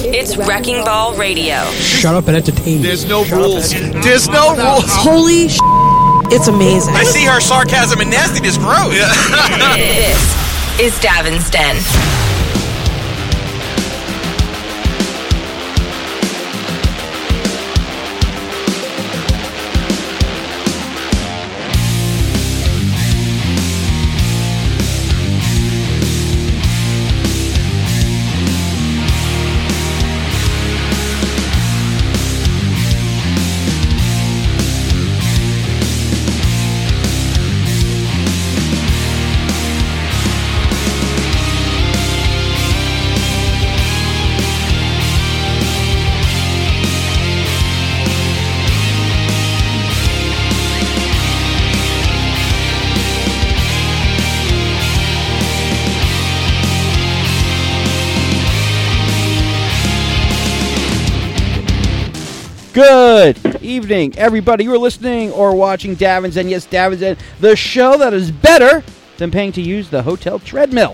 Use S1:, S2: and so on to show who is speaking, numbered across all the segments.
S1: It's Wrecking Ball Radio.
S2: Shut up and entertain me.
S3: There's no rules. There's no rules.
S2: Holy it's amazing.
S3: I see her sarcasm and nastiness grow.
S1: This is Davin's Den.
S4: Good evening, everybody. You are listening or watching Davin's Den. Yes, Davin's Den, the show that is better than paying to use the hotel treadmill.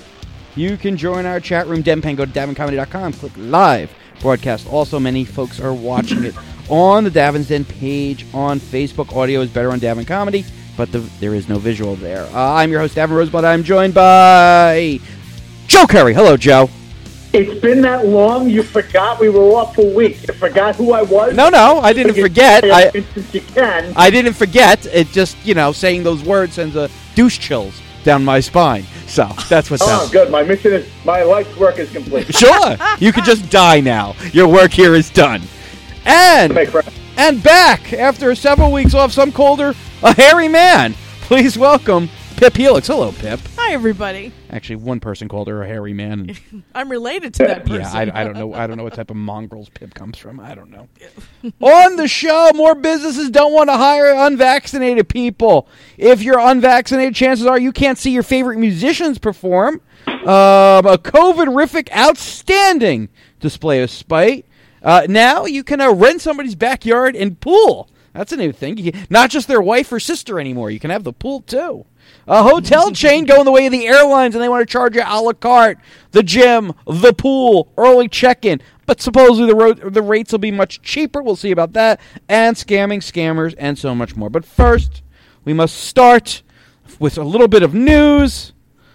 S4: You can join our chat room, Denpen. Go to davincomedy.com, click live broadcast. Also, many folks are watching it on the Davin's Den page on Facebook. Audio is better on Davin Comedy, but there is no visual there. I'm your host, Davin Rosebud. I'm joined by Joe Curry. Hello, Joe.
S5: It's been that long, you forgot we were off for a week. You forgot who I was?
S4: No, I didn't forget.
S5: Since you can.
S4: I didn't forget. It just, saying those words sends a douche chills down my spine. So, that's what's happening.
S5: Oh, good. My life's work is complete.
S4: Sure. You can just die now. Your work here is done. And back, after several weeks off, some colder, a hairy man. Please welcome Pip Helix. Hello, Pip.
S6: Hi, everybody.
S4: Actually, one person called her a hairy man.
S6: I'm related to that person.
S4: Yeah, I don't know. I don't know what type of mongrels Pip comes from. I don't know. On the show, more businesses don't want to hire unvaccinated people. If you're unvaccinated, chances are you can't see your favorite musicians perform. A COVID-rific, outstanding display of spite. Now you can rent somebody's backyard and pool. That's a new thing. Not just their wife or sister anymore. You can have the pool, too. A hotel chain going the way of the airlines, and they want to charge you a la carte. The gym, the pool, early check-in. But supposedly the rates will be much cheaper. We'll see about that. And scammers, and so much more. But first, we must start with a little bit of news.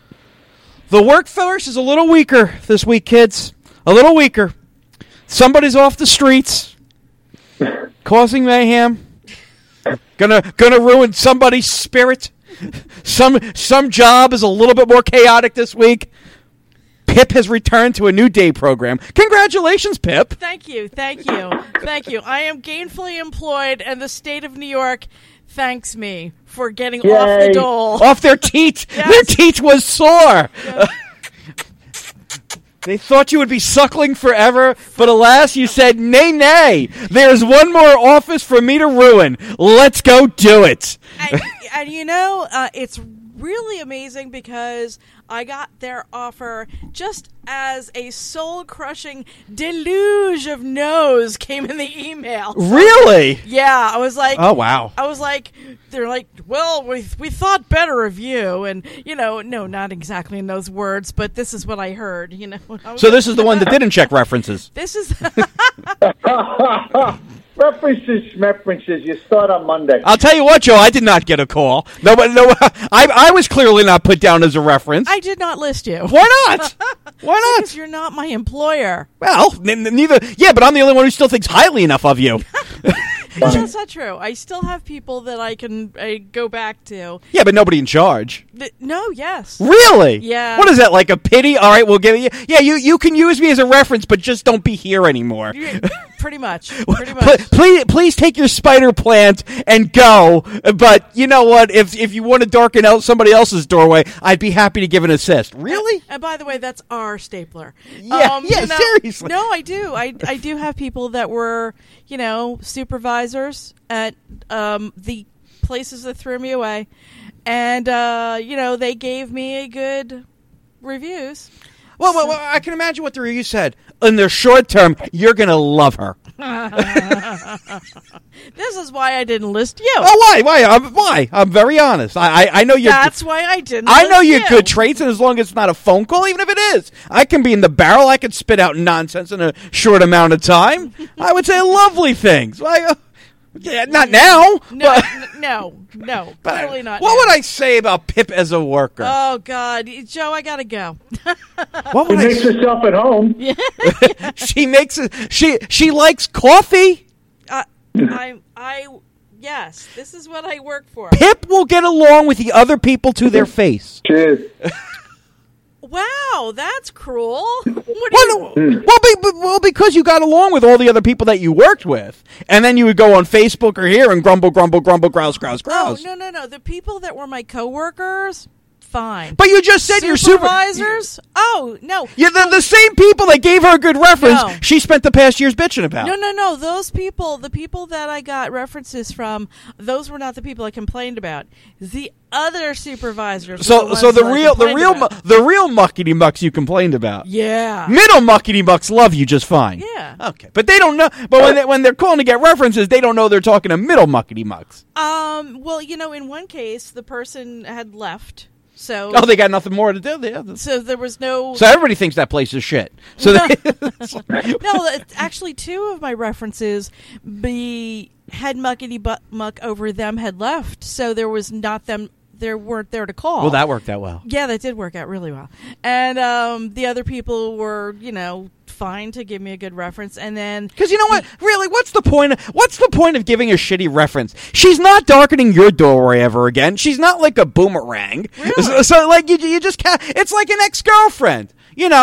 S4: The workforce is a little weaker this week, kids. A little weaker. Somebody's off the streets, causing mayhem. Gonna ruin somebody's spirit. Some job is a little bit more chaotic this week. Pip has returned to a new day program. Congratulations, Pip.
S6: Thank you. I am gainfully employed, and the state of New York thanks me for getting off the dole.
S4: Off their teat.
S6: Yes.
S4: Their teat was sore. Yes. They thought you would be suckling forever, but alas, you said, nay. There's one more office for me to ruin. Let's go do it.
S6: And it's really amazing because I got their offer just as a soul-crushing deluge of no's came in the email.
S4: Really?
S6: Yeah, I was like...
S4: Oh, wow.
S6: I was like... They're like, well, we thought better of you. And, no, not exactly in those words, but this is what I heard,
S4: So this is the one that didn't check references.
S6: This is...
S5: References. You start on Monday.
S4: I'll tell you what, Joe. I did not get a call. No. I was clearly not put down as a reference.
S6: I did not list you.
S4: Why not? Why not?
S6: Because you're not my employer.
S4: Well, neither. Yeah, but I'm the only one who still thinks highly enough of you.
S6: That's not true. I still have people that I can go back to.
S4: Yeah, but nobody in charge.
S6: No, yes.
S4: Really?
S6: Yeah.
S4: What is that, like a pity? All right, we'll give you. Yeah, you can use me as a reference, but just don't be here anymore.
S6: Pretty much.
S4: Please take your spider plant and go. But you know what? If you want to darken out somebody else's doorway, I'd be happy to give an assist. Really?
S6: And by the way, that's our stapler.
S4: Yeah, seriously.
S6: No, I do. I do have people that were, supervisors at the places that threw me away. And, they gave me good reviews.
S4: Well, I can imagine what the review said. In the short term, you're going to love her.
S6: This is why I didn't list you.
S4: Oh, why? I'm very honest. I know you're.
S6: That's why I didn't.
S4: I know
S6: list
S4: your
S6: you.
S4: good traits, and as long as it's not a phone call, even if it is, I can be in the barrel. I can spit out nonsense in a short amount of time. I would say lovely things. Yeah, not now.
S6: No,
S4: But
S6: totally not.
S4: what
S6: now.
S4: would I say about Pip as a worker?
S6: Oh God, Joe, I gotta go.
S4: What
S5: She
S4: would
S5: makes herself at home.
S4: She makes it. She likes coffee.
S6: Yes, this is what I work for.
S4: Pip will get along with the other people to their face.
S5: Cheers.
S6: Wow, that's cruel. What do you,
S4: Well, because you got along with all the other people that you worked with, and then you would go on Facebook or here and grumble, grouse.
S6: Oh, no. The people that were my coworkers, fine.
S4: But you just said your
S6: supervisors? Oh, no.
S4: Yeah, the same people that gave her a good reference,
S6: No.
S4: she spent the past years bitching about.
S6: No. Those people, the people that I got references from, those were not the people I complained about. The other supervisors.
S4: So the real muckety mucks you complained about.
S6: Yeah.
S4: Middle muckety mucks love you just fine.
S6: Yeah.
S4: Okay, but they don't know. But when they're calling to get references, they don't know they're talking to middle muckety mucks.
S6: Well, in one case, the person had left. So
S4: Oh, they got nothing more to do. Yeah.
S6: So there was no.
S4: So everybody thinks that place is shit. So
S6: No, actually, two of my references, the head muckety muck over them had left, so there was not them. There weren't there to call.
S4: well, that worked out well.
S6: Yeah, that did work out really well. And the other people were, fine to give me a good reference. And then
S4: Because you know what? Really, what's the point? What's the point of giving a shitty reference? She's not darkening your doorway ever again. She's not like a boomerang.
S6: Really?
S4: So like you just can't. It's like an ex-girlfriend.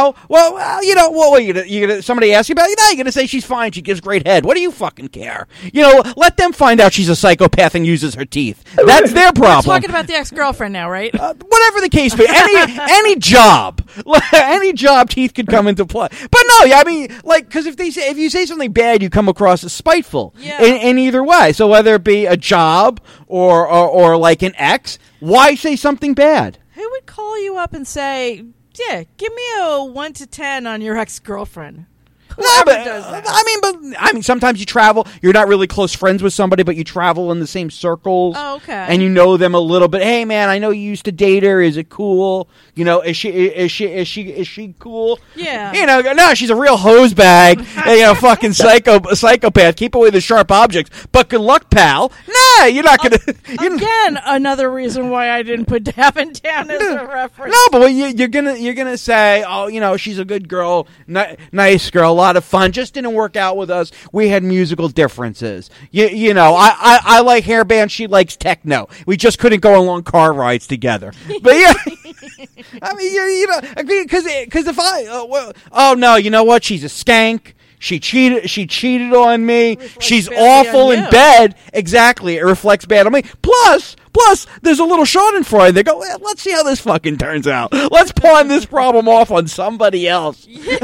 S4: Somebody asks you about it, you're going to say she's fine, she gives great head. What do you fucking care? Let them find out she's a psychopath and uses her teeth. That's their
S6: we're
S4: problem.
S6: talking about the ex-girlfriend now, right?
S4: Whatever the case may be, any job, teeth could come into play. But no, I mean, because if you say something bad, you come across as spiteful.
S6: Yeah.
S4: In either way. So whether it be a job or like an ex, why say something bad?
S6: Who would call you up and say, "Yeah, give me a 1 to 10 on your ex-girlfriend"? Whoever does that.
S4: I mean, sometimes you travel. You're not really close friends with somebody, but you travel in the same circles.
S6: Oh, okay.
S4: And you know them a little bit. Hey, man, I know you used to date her. Is it cool? Is she cool?
S6: Yeah.
S4: No, she's a real hose bag. Fucking psychopath. Keep away the sharp objects. But good luck, pal. Nah, you're not gonna.
S6: Again, another reason why I didn't put Davin down as a reference.
S4: No, but you're gonna say, oh, she's a good girl, nice girl, a lot of fun. Just didn't work out with us. We had musical differences. I like hair bands. She likes techno. We just couldn't go on long car rides together. But yeah, I mean, because if no, you know what? She's a skank. She cheated on me. She's awful in bed. Exactly. It reflects bad on me. Plus, there's a little schadenfreude. They go, let's see how this fucking turns out. Let's pawn this problem off on somebody else.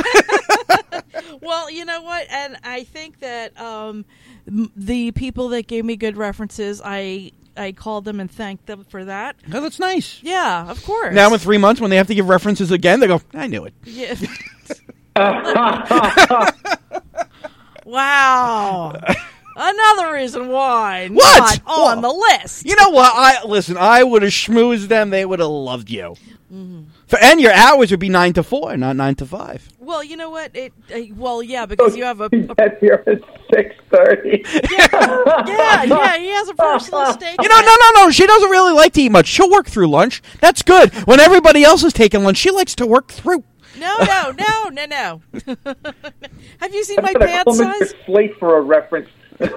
S6: Well, you know what? And I think that the people that gave me good references, I called them and thanked them for that.
S4: Oh, that's nice.
S6: Yeah, of course.
S4: Now in 3 months, when they have to give references again, they go, I knew it.
S6: Yeah. Wow. Another reason why
S4: What?
S6: not on the list.
S4: You know what? I would have schmoozed them. They would have loved you. Mm-hmm. And your hours would be 9 to 4, not 9 to 5.
S6: Well, you know what? Yeah, because you have a
S5: Get here at 6:30.
S6: yeah, he has a personal stake.
S4: No. She doesn't really like to eat much. She'll work through lunch. That's good. When everybody else is taking lunch, she likes to work through.
S6: No. Have you seen my pant size?
S5: Slate for a reference.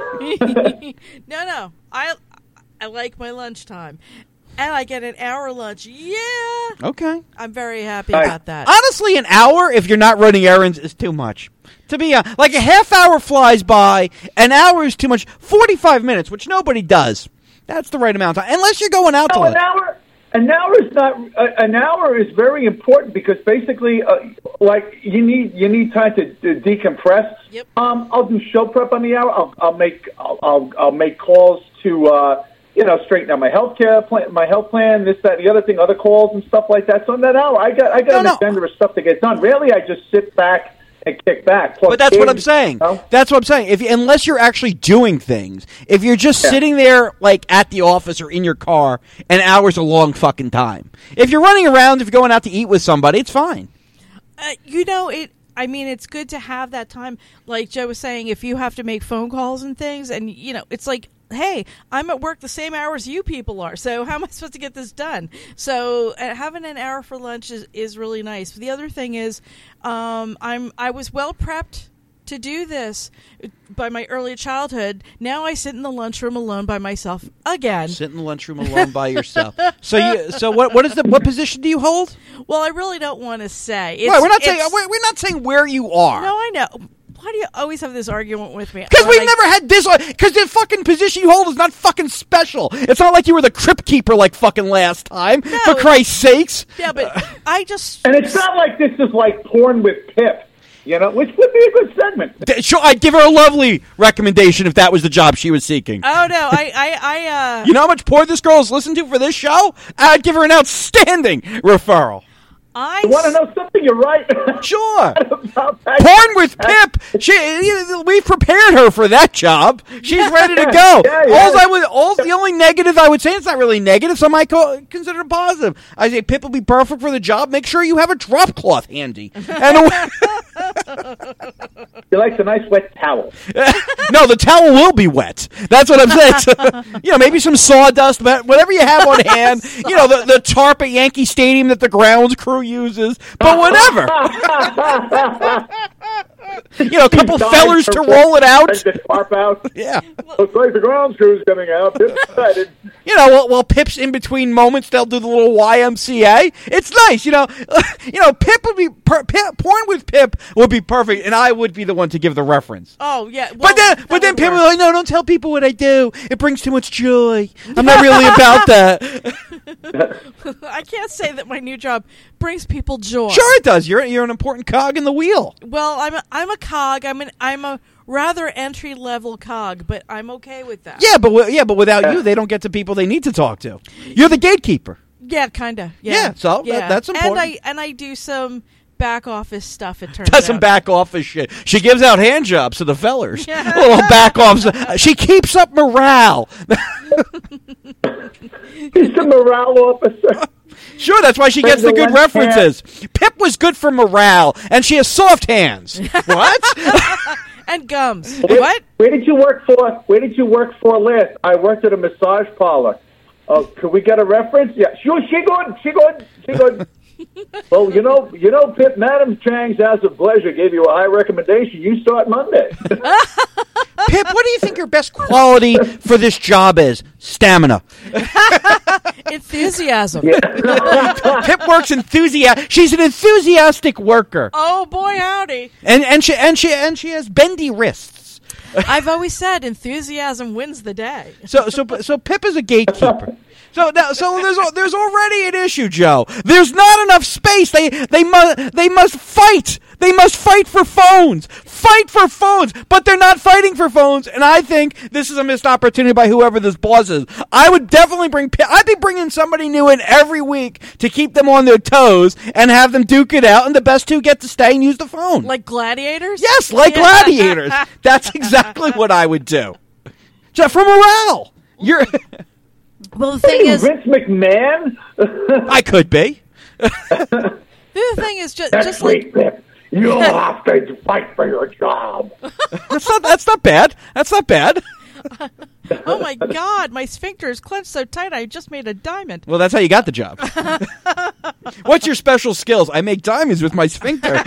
S6: No. I like my lunchtime. And I get an hour lunch. Yeah.
S4: Okay.
S6: I'm very happy about that.
S4: Honestly, an hour, if you're not running errands, is too much. To be like a half hour flies by, an hour is too much. 45 minutes, which nobody does. That's the right amount of time. Unless you're going out to lunch.
S5: An hour is not. An hour is very important because basically, you need time to decompress.
S6: Yep.
S5: I'll do show prep on the hour. I'll make calls to straighten out my health plan, this, that, the other thing, other calls and stuff like that. So in that hour, I got an agenda of stuff to get done. Really, I just sit back and kick back. Plus
S4: But that's what I'm
S5: kids,
S4: saying.
S5: you know?
S4: That's what I'm saying. Unless you're actually doing things, if you're just sitting there like at the office or in your car, an hour's a long fucking time. If you're running around, if you're going out to eat with somebody, it's fine.
S6: It's good to have that time. Like Joe was saying, if you have to make phone calls and things, and it's like, hey, I'm at work the same hours you people are, so how am I supposed to get this done? So having an hour for lunch is really nice. The other thing is, I was well prepped to do this by my early childhood. Now I sit in the lunchroom alone by myself again.
S4: Sit in the lunchroom alone by yourself. So what position do you hold?
S6: Well, I really don't want to say.
S4: Right, we're not saying where you are.
S6: No, I know. Why do you always have this argument with me?
S4: Because we've never had this. Because the fucking position you hold is not fucking special. It's not like you were the crypt keeper like fucking last time.
S6: No.
S4: For Christ's sakes.
S6: Yeah, but I just.
S5: And it's not like this is like porn with Pip. Which would be a good segment.
S4: Sure, I'd give her a lovely recommendation if that was the job she was seeking.
S6: Oh no, I
S4: You know how much porn this girl has listened to for this show? I'd give her an outstanding referral.
S5: You want to know something? You're right.
S4: Sure.
S5: About that.
S4: Porn with Pip. We prepared her for that job. She's ready to go.
S5: Yeah.
S4: The only negative I would say, it's not really negative, some might consider it positive. I say Pip will be perfect for the job. Make sure you have a drop cloth handy. And
S5: She likes a nice wet towel.
S4: no, the towel will be wet. That's what I'm saying. So, maybe some sawdust, whatever you have on hand. The tarp at Yankee Stadium that the grounds crew uses, but whatever. A couple fellers to roll it out.
S5: The tarp out.
S4: Yeah.
S5: Looks like the grounds crew's coming out. Excited.
S4: While Pip's in between moments, they'll do the little YMCA. It's nice, Pip would be porn with Pip would be perfect, and I would be the one to give the reference.
S6: Oh yeah,
S4: but then Pip was like, no, don't tell people what I do. It brings too much joy. I'm not really about that.
S6: I can't say that my new job brings people joy.
S4: Sure, it does. You're an important cog in the wheel.
S6: Well, I'm a cog. I'm a rather entry level cog, but I'm okay with that.
S4: Yeah, but without you, they don't get to people they need to talk to. You're the gatekeeper.
S6: Yeah, kind of.
S4: Yeah, so that's important.
S6: And I do some back office stuff. It turns
S4: does some
S6: out.
S4: back office shit. She gives out hand jobs to the fellers.
S6: Yeah.
S4: A little back office. She keeps up morale.
S5: He's a morale officer.
S4: Sure, that's why she gets the good references. Pip was good for morale, and she has soft hands. What?
S6: And gums. What?
S5: Where did you work for last? I worked at a massage parlor. Could we get a reference? Yeah, sure. She good. Well, Pip, Madam Chang's House of Pleasure gave you a high recommendation. You start Monday.
S4: Pip, what do you think your best quality for this job is? Stamina.
S6: Enthusiasm.
S4: Pip works She's an enthusiastic worker.
S6: Oh boy, howdy.
S4: And she has bendy wrists.
S6: I've always said enthusiasm wins the day.
S4: So Pip is a gatekeeper. So there's already an issue, Joe. There's not enough space. They must fight. They must fight for phones. Fight for phones. But they're not fighting for phones. And I think this is a missed opportunity by whoever this boss is. I would definitely I'd be bringing somebody new in every week to keep them on their toes and have them duke it out. And the best two get to stay and use the phone.
S6: Like gladiators?
S4: Yes, like gladiators. That's exactly what I would do. Just for morale.
S6: Well, the thing is,
S5: Vince McMahon.
S4: I could be.
S6: The thing is, just
S5: like Pip. You'll have to fight for your job.
S4: That's not bad. That's not bad.
S6: Oh my God, my sphincter is clenched so tight I just made a diamond.
S4: Well, that's how you got the job. What's your special skills? I make diamonds with my sphincter.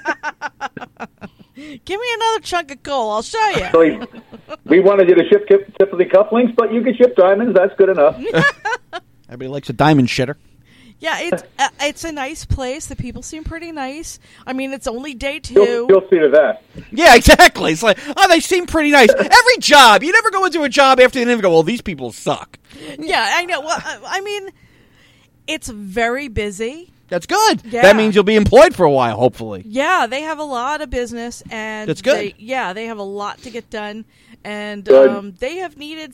S6: Give me another chunk of coal. I'll show you.
S5: We wanted you to ship Tiffany cufflinks, but you can ship diamonds. That's good enough.
S4: Everybody likes a diamond shitter.
S6: Yeah, it's a nice place. The people seem pretty nice. I mean, it's only day 2.
S5: You'll see to that.
S4: Yeah, exactly. It's like, they seem pretty nice. Every job, you never go into a job after the interview and go, well, these people suck.
S6: Yeah, I know. Well, I mean, it's very busy.
S4: That's good.
S6: Yeah.
S4: That means you'll be employed for a while, hopefully.
S6: Yeah, they have a lot of business, and
S4: that's good.
S6: They have a lot to get done, and they have needed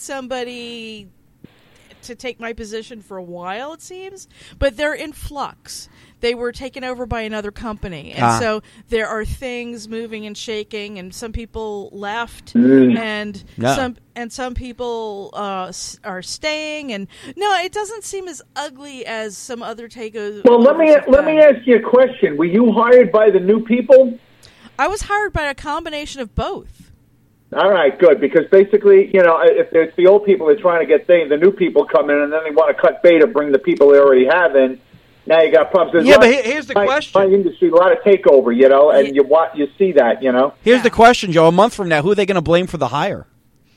S6: somebody to take my position for a while, it seems, but they're in flux. they were taken over by another company, and so there are things moving and shaking, and some people left, and some people are staying, and no, it doesn't seem as ugly as some other takeovers.
S5: Well, let me ask you a question. Were you hired by the new people?
S6: I was hired by a combination of both.
S5: All right, good, because basically, if it's the old people that are trying to get the new people come in, and then they want to cut bait or bring the people they already have in, now you got problems.
S4: But here's the question.
S5: My industry, a lot of takeover, and you see that,
S4: Here's the question, Joe. A month from now, who are they going to blame for the hire?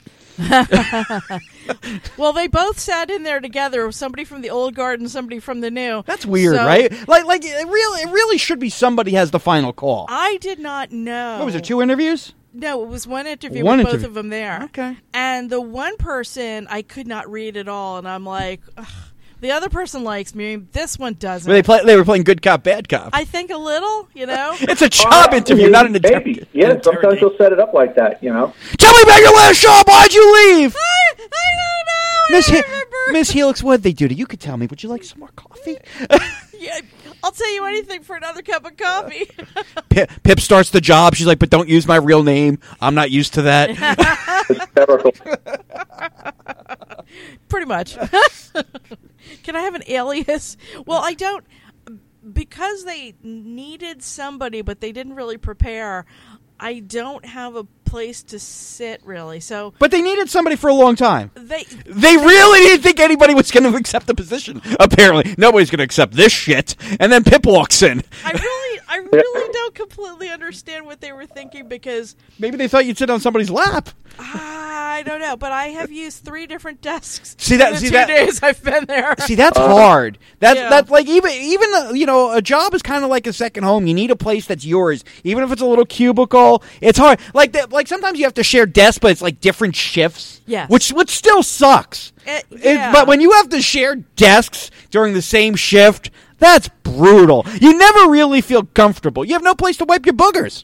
S6: Well, they both sat in there together. Somebody from the old guard and somebody from the new.
S4: That's weird, right? Like it really should be somebody has the final call.
S6: I did not know.
S4: What was it? 2 interviews?
S6: No, it was one interview with both of them there.
S4: Okay.
S6: And the one person I could not read at all, and I'm like, ugh. The other person likes me. This one doesn't.
S4: They were playing good cop, bad cop.
S6: I think a little,
S4: It's a job interview, not an interview.
S5: Yeah, sometimes they'll set it up like that,
S4: Tell me about your last job. Why'd you leave?
S6: I don't know.
S4: Miss Helix, what'd they do to you? You could tell me. Would you like some more coffee?
S6: Yeah, I'll tell you anything for another cup of coffee.
S4: Pip starts the job. She's like, but don't use my real name. I'm not used to that.
S5: Hysterical.
S6: Pretty much. Can I have an alias? Well, I don't. Because they needed somebody, but they didn't really prepare, I don't have a place to sit, really. So,
S4: but they needed somebody for a long time.
S6: They
S4: really didn't think anybody was going to accept the position. Apparently, nobody's going to accept this shit. And then Pip walks in.
S6: I really don't completely understand what they were thinking, because
S4: maybe they thought you'd sit on somebody's lap.
S6: I don't know, but I have used 3 different desks.
S4: In the
S6: 2 days I've been there.
S4: See, that's hard. That's like even a job is kind of like a second home. You need a place that's yours, even if it's a little cubicle. It's hard. Like sometimes you have to share desks, but it's like different shifts.
S6: Yeah,
S4: which still sucks. But when you have to share desks during the same shift, that's brutal. You never really feel comfortable. You have no place to wipe your boogers.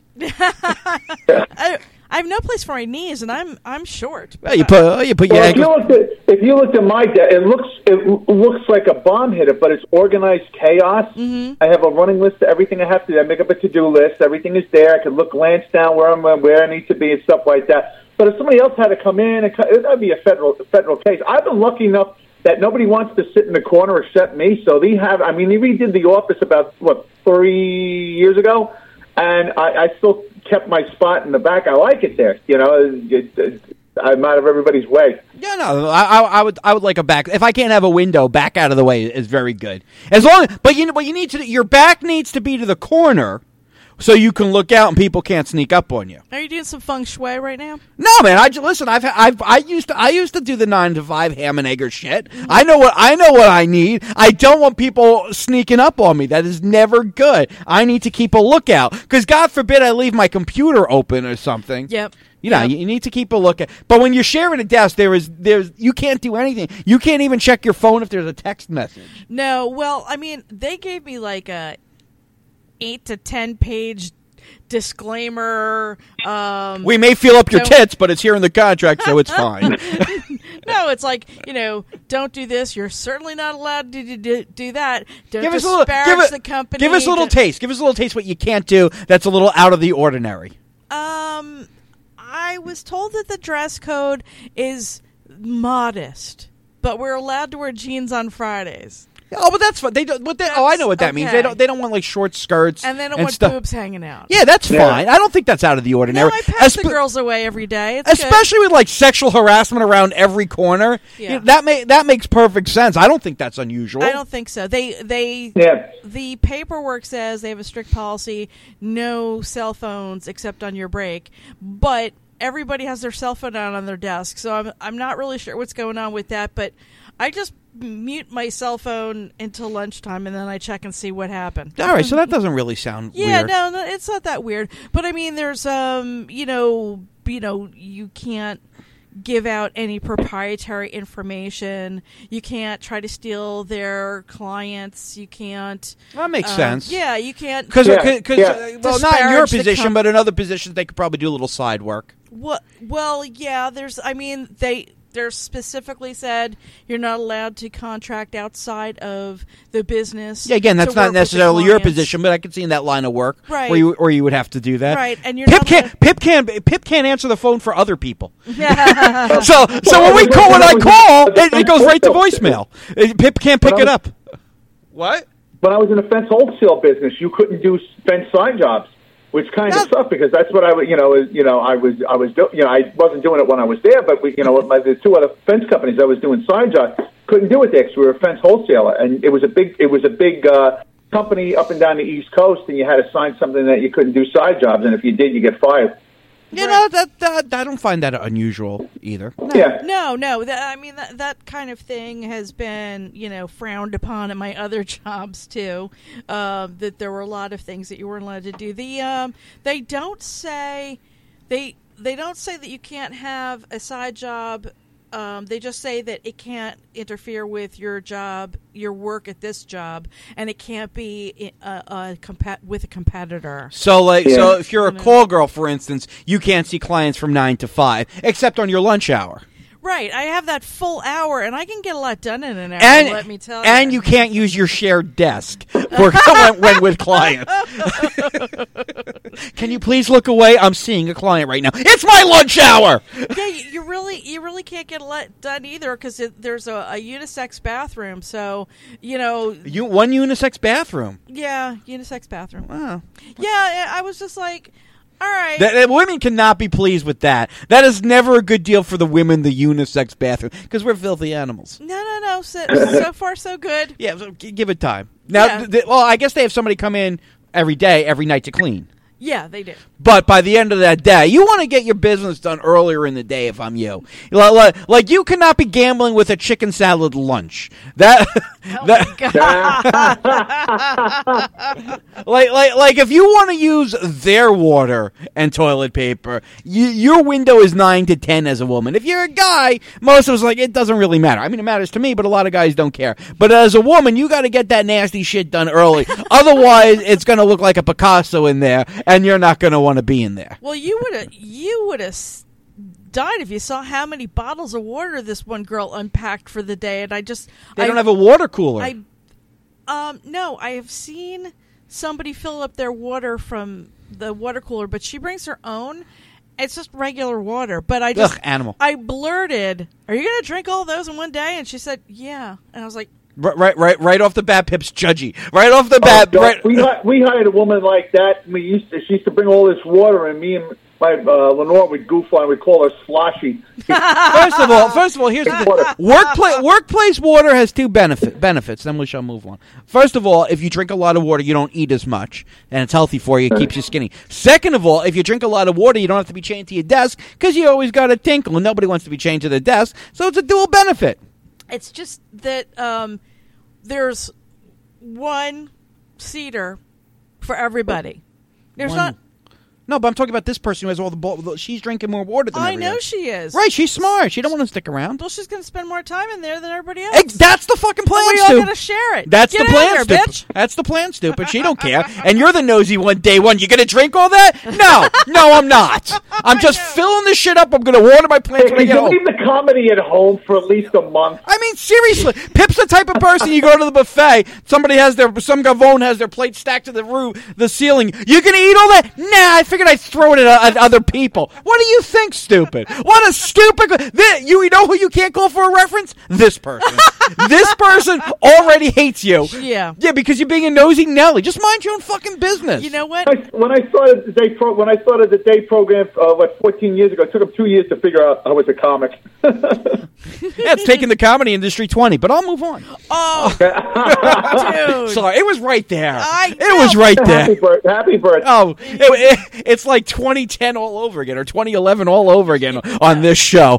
S6: I have no place for my knees, and I'm short.
S4: Well, you put your ankles.
S5: If you looked at my desk, it looks like a bomb hitter, but it's organized chaos. Mm-hmm. I have a running list of everything I have to do. I make up a to-do list. Everything is there. I can glance down where I need to be and stuff like that. But if somebody else had to come in, that'd be a federal case. I've been lucky enough that nobody wants to sit in the corner except me. So they redid The Office about 3 years ago, and I still kept my spot in the back. I like it there. I'm out of everybody's way.
S4: Yeah, no, I would like a back. If I can't have a window, back out of the way is very good. But you need to. Your back needs to be to the corner, so you can look out and people can't sneak up on you.
S6: Are you doing some feng shui right now?
S4: No, man. Listen. I used to do the 9 to 5 ham and egger shit. I know what I need. I don't want people sneaking up on me. That is never good. I need to keep a lookout, because God forbid I leave my computer open or something.
S6: Yep.
S4: You need to keep a lookout. But when you're sharing a desk, there's you can't do anything. You can't even check your phone if there's a text message.
S6: No. Well, they gave me like a 8 to 10 page disclaimer.
S4: We may feel up your tits, but it's here in the contract, so it's fine.
S6: No, it's like, don't do this. You're certainly not allowed to do that. Don't disparage the company.
S4: Give us a little taste. Give us a little taste what you can't do that's a little out of the ordinary.
S6: I was told that the dress code is modest, but we're allowed to wear jeans on Fridays.
S4: Oh, but that's fine. I know what that means. They don't want like short skirts,
S6: and they don't want boobs hanging out.
S4: Yeah, that's fine. I don't think that's out of the ordinary.
S6: No, I pass the girls away every day. It's
S4: especially with like sexual harassment around every corner.
S6: Yeah.
S4: That makes perfect sense. I don't think that's unusual.
S6: I don't think so. The paperwork says they have a strict policy: no cell phones except on your break. But everybody has their cell phone out on their desk, so I'm not really sure what's going on with that. But I just mute my cell phone until lunchtime, and then I check and see what happened.
S4: All right, so that doesn't really sound weird.
S6: Yeah, no, it's not that weird. But there's you can't give out any proprietary information. You can't try to steal their clients. You can't.
S4: That makes sense.
S6: Yeah, you can't.
S4: Because not in your position, but in other positions, they could probably do a little side work.
S6: Well, yeah. they're specifically said you're not allowed to contract outside of the business.
S4: Yeah, again, that's
S6: to
S4: not
S6: work with the
S4: necessarily your
S6: clients.
S4: position, but I could see in that line of work
S6: Right.
S4: where you would have to do that.
S6: Right, and you're
S4: Pip
S6: not
S4: Pip can't answer the phone for other people.
S6: Yeah.
S4: So when I call, it goes right to voicemail. Pip can't pick it up. What?
S5: When I was in the fence wholesale business, you couldn't do fence side jobs, which kind of sucked because that's what I wasn't doing it when I was there, but the two other fence companies I was doing side jobs couldn't do it there because we were a fence wholesaler, and it was a big company up and down the East Coast, and you had to sign something that you couldn't do side jobs, and if you did, you get fired.
S4: That I don't find that unusual either.
S5: Yeah.
S6: No. That kind of thing has been, frowned upon at my other jobs too. That there were a lot of things that you weren't allowed to do. They don't say they don't say that you can't have a side job. They just say that it can't interfere with your job, your work at this job, and it can't be with a competitor.
S4: So if you're a call girl, for instance, you can't see clients from 9 to 5, except on your lunch hour.
S6: Right, I have that full hour, and I can get a lot done in an hour. Let me tell you.
S4: And you can't use your shared desk when with clients. Can you please look away? I'm seeing a client right now. It's my lunch hour.
S6: Yeah, you really can't get a lot done either because there's a unisex bathroom. So
S4: one unisex bathroom.
S6: Yeah, unisex bathroom.
S4: Wow.
S6: Yeah, I was just like, all right.
S4: That women cannot be pleased with that. That is never a good deal for the women, the unisex bathroom, because we're filthy animals.
S6: No. So far, so good.
S4: Yeah, so give it time. Now, I guess they have somebody come in every night to clean.
S6: Yeah, they do.
S4: But by the end of that day, you want to get your business done earlier in the day if I'm you. Like you cannot be gambling with a chicken salad lunch. Like if you want to use their water and toilet paper, your window is 9 to 10 as a woman. If you're a guy, most of us it doesn't really matter. I mean, it matters to me, but a lot of guys don't care. But as a woman, you got to get that nasty shit done early. Otherwise, it's going to look like a Picasso in there, and you're not going to want to be in there.
S6: Well, you would have died if you saw how many bottles of water this one girl unpacked for the day, and they don't
S4: have a water cooler.
S6: No, I have seen somebody fill up their water from the water cooler, but she brings her own. It's just regular water, but
S4: animal.
S6: I blurted, "Are you going to drink all those in one day?" And she said, "Yeah," and I was like.
S4: Right off the bat, Pip's judgy. Right off the bat.
S5: We hired a woman like that. She used to bring all this water, and me and my Lenore would goof on. We'd call her Sloshy.
S4: First of all, here's the thing. Workplace water has two benefits. Then we shall move on. First of all, if you drink a lot of water, you don't eat as much, and it's healthy for you. It keeps you skinny. Second of all, if you drink a lot of water, you don't have to be chained to your desk because you always got a tinkle, and nobody wants to be chained to their desk. So it's a dual benefit.
S6: It's just that there's one seater for everybody. There's not.
S4: No, but I'm talking about this person who has all the she's drinking more water than
S6: I know she is.
S4: Right, she's smart. She don't want to stick around.
S6: Well, she's going to spend more time in there than everybody else.
S4: That's the fucking plan,
S6: We're all going to share it.
S4: That's
S6: Get
S4: the plan,
S6: out there,
S4: stupid.
S6: bitch.
S4: That's the plan, stupid. She don't care. And you're the nosy one, day one. You going to drink all that? No, I'm not. I'm just filling this shit up. I'm going to water my plants when I get home.
S5: Leave the comedy at home for at least a month.
S4: I mean, seriously. Pip's the type of person, you go to the buffet, some gavone has their plate stacked to the ceiling. You going to eat all that? Nah, I figured I'd throw it at other people. What do you think, stupid? What a stupid... You know who you can't call for a reference? This person. This person already hates you.
S6: Yeah.
S4: Yeah, because you're being a nosy Nelly. Just mind your own fucking business.
S6: You know what?
S5: When I started the day program, 14 years ago, it took them 2 years to figure out I was a comic.
S4: Yeah, it's taken the comedy industry 20, but I'll move on.
S6: Oh, dude.
S4: Sorry, it was right there.
S6: It
S4: was right there.
S5: Happy birthday.
S4: Oh, it's like 2010 all over again, or 2011 all over again on this show.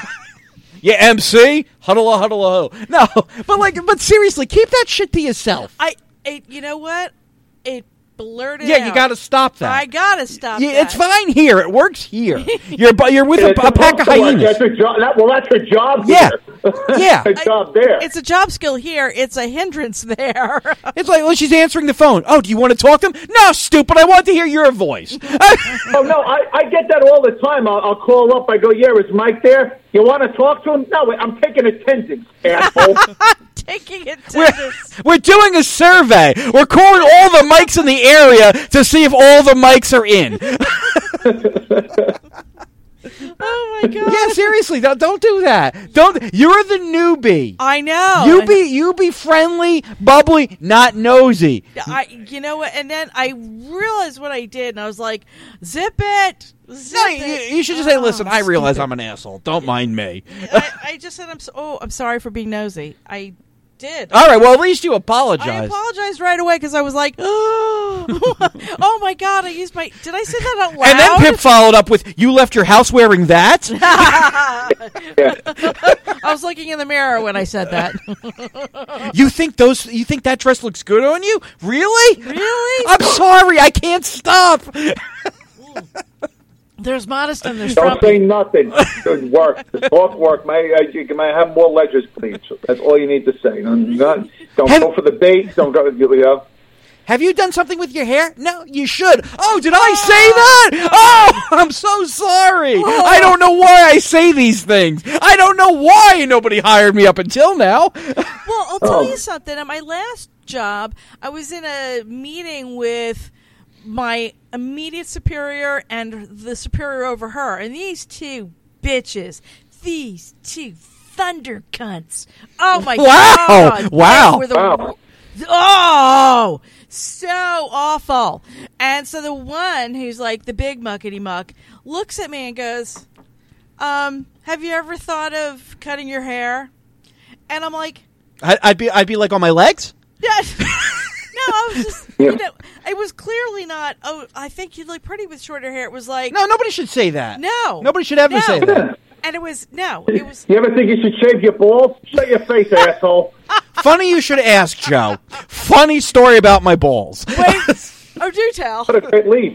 S4: Yeah, MC, huddle. No, but seriously, keep that shit to yourself.
S6: You know what? It blurted out.
S4: Yeah, you got to stop that.
S6: I got to stop that.
S4: It's fine here. It works here. You're with a pack of hyenas.
S5: That's her job. That's her job.
S4: Yeah,
S5: here.
S4: Yeah.
S5: a job there.
S6: It's a job skill here. It's a hindrance there.
S4: It's like, well, she's answering the phone. Oh, do you want to talk to him? No, stupid. I want to hear your voice.
S5: Oh, no, I get that all the time. I'll call up. I go, yeah, is Mike there? You want to talk to him? No, wait, I'm taking attendance, asshole.
S6: Taking attendance.
S4: We're doing a survey. We're calling all the mics in the area to see if all the mics are in.
S6: Oh, my God.
S4: Yeah, seriously, don't do that. You're the newbie.
S6: I know.
S4: You be friendly, bubbly, not nosy.
S6: You know what? And then I realized what I did, and I was like, zip it.
S4: No, you should just say, listen, I realize I'm an asshole. Don't mind me.
S6: I just said, I'm sorry for being nosy. I did.
S4: All right, well, at least you apologize.
S6: I apologized right away because I was like, oh my God, did I say that out loud?
S4: And then Pip followed up with, you left your house wearing that?
S6: I was looking in the mirror when I said that.
S4: You think that dress looks good on you? Really?
S6: Really?
S4: I'm sorry, I can't stop.
S6: There's modest and there's
S5: Don't
S6: frumpy.
S5: say nothing. Good work. Talk work. May I have more ledgers, please? That's all you need to say. Don't go for the bait. Don't go.
S4: Have you done something with your hair? No, you should. Oh, did I say that? Oh, I'm so sorry. I don't know why I say these things. I don't know why nobody hired me up until now.
S6: Well, I'll tell you something. At my last job, I was in a meeting with my immediate superior and the superior over her, and these two bitches, these two thunder cunts. Oh my God!
S4: Wow!
S6: Oh, so awful. And so the one who's like the big muckety muck looks at me and goes, "Have you ever thought of cutting your hair?" And I'm like,
S4: I'd be like on my legs.
S6: Yeah. No, I was just, it was clearly not, I think you look pretty with shorter hair. It was like...
S4: No, nobody should say that.
S6: No.
S4: Nobody should ever say that.
S6: And it was...
S5: You ever think you should shave your balls? Shut your face, asshole.
S4: Funny you should ask, Joe. Funny story about my balls.
S6: Wait. Oh, do tell.
S5: What a great lead.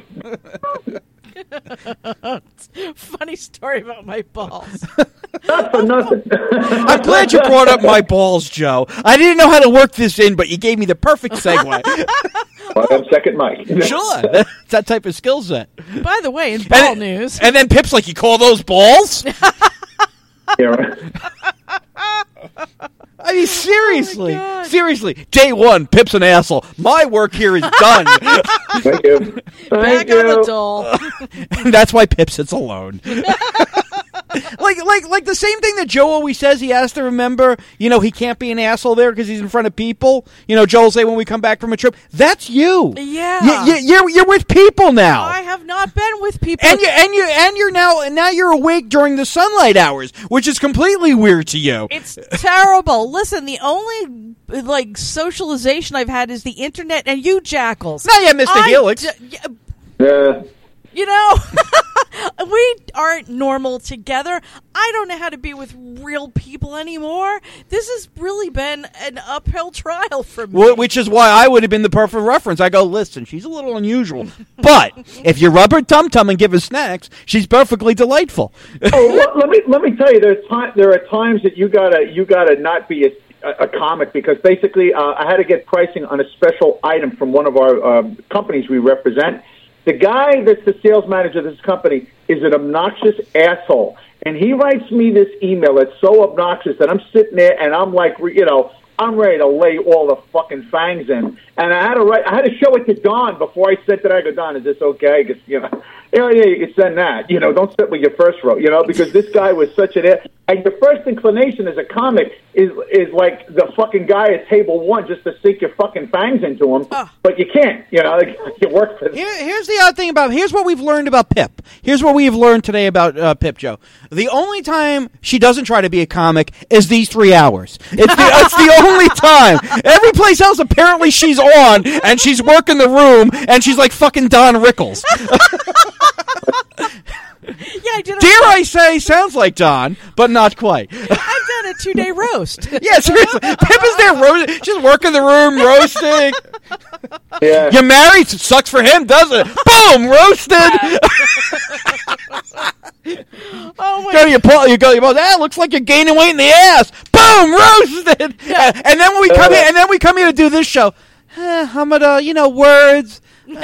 S6: Funny story about my balls.
S5: Not for nothing.
S4: I'm glad you brought up my balls, Joe. I didn't know how to work this in, but you gave me the perfect segue.
S5: Well, I'm second mic.
S4: Sure. That's that type of skill set.
S6: By the way, in ball news...
S4: And then Pip's like, you call those balls?
S5: Yeah, right.
S4: I mean, seriously.
S6: Oh
S4: Seriously. Day one, Pip's an asshole. My work here is done.
S5: Thank you.
S6: Back on the doll.
S4: And that's why Pip sits alone. Like the same thing that Joe always says he has to remember, he can't be an asshole there because he's in front of people. Joe will say when we come back from a trip, that's you.
S6: Yeah.
S4: You're with people now.
S6: I have not been with people.
S4: And you're now you're awake during the sunlight hours, which is completely weird to you.
S6: It's terrible. Listen, the only socialization I've had is the internet and you jackals.
S4: No, yeah, Mr. Helix.
S5: Yeah.
S6: We aren't normal together. I don't know how to be with real people anymore. This has really been an uphill trial for me.
S4: Which is why I would have been the perfect reference. I go, listen, she's a little unusual, but if you rub her tum-tum and give her snacks, she's perfectly delightful.
S5: Let me tell you, there are times that you gotta not be a comic because basically I had to get pricing on a special item from one of our companies we represent. The guy that's the sales manager of this company is an obnoxious asshole. And he writes me this email that's so obnoxious that I'm sitting there and I'm like, I'm ready to lay all the fucking fangs in. And I had to show it to Don before I sent it. I go, Don, is this okay? Because, yeah, you can send that. Don't sit with your first row, because this guy was such an ass. And your first inclination as a comic is like the fucking guy at table one just to sink your fucking fangs into him. But you can't, you work for this.
S4: Here's the odd thing here's what we've learned about Pip. Here's what we've learned today about Pip, Joe. The only time she doesn't try to be a comic is these 3 hours. It's the only time. Every place else, apparently she's on, and she's working the room, and she's like fucking Don Rickles.
S6: Yeah,
S4: Dare I say, sounds like Don, but not quite.
S6: I've done a 2-day roast.
S4: Yeah, seriously. Pip is there she's working the room, roasting.
S5: Yeah.
S4: You're married? Sucks for him, doesn't it? Boom! Roasted!
S6: Oh, my
S4: to your boss, you go, looks like you're gaining weight in the ass. Boom, roasted. And then when we come here, to do this show, I'm gonna, words.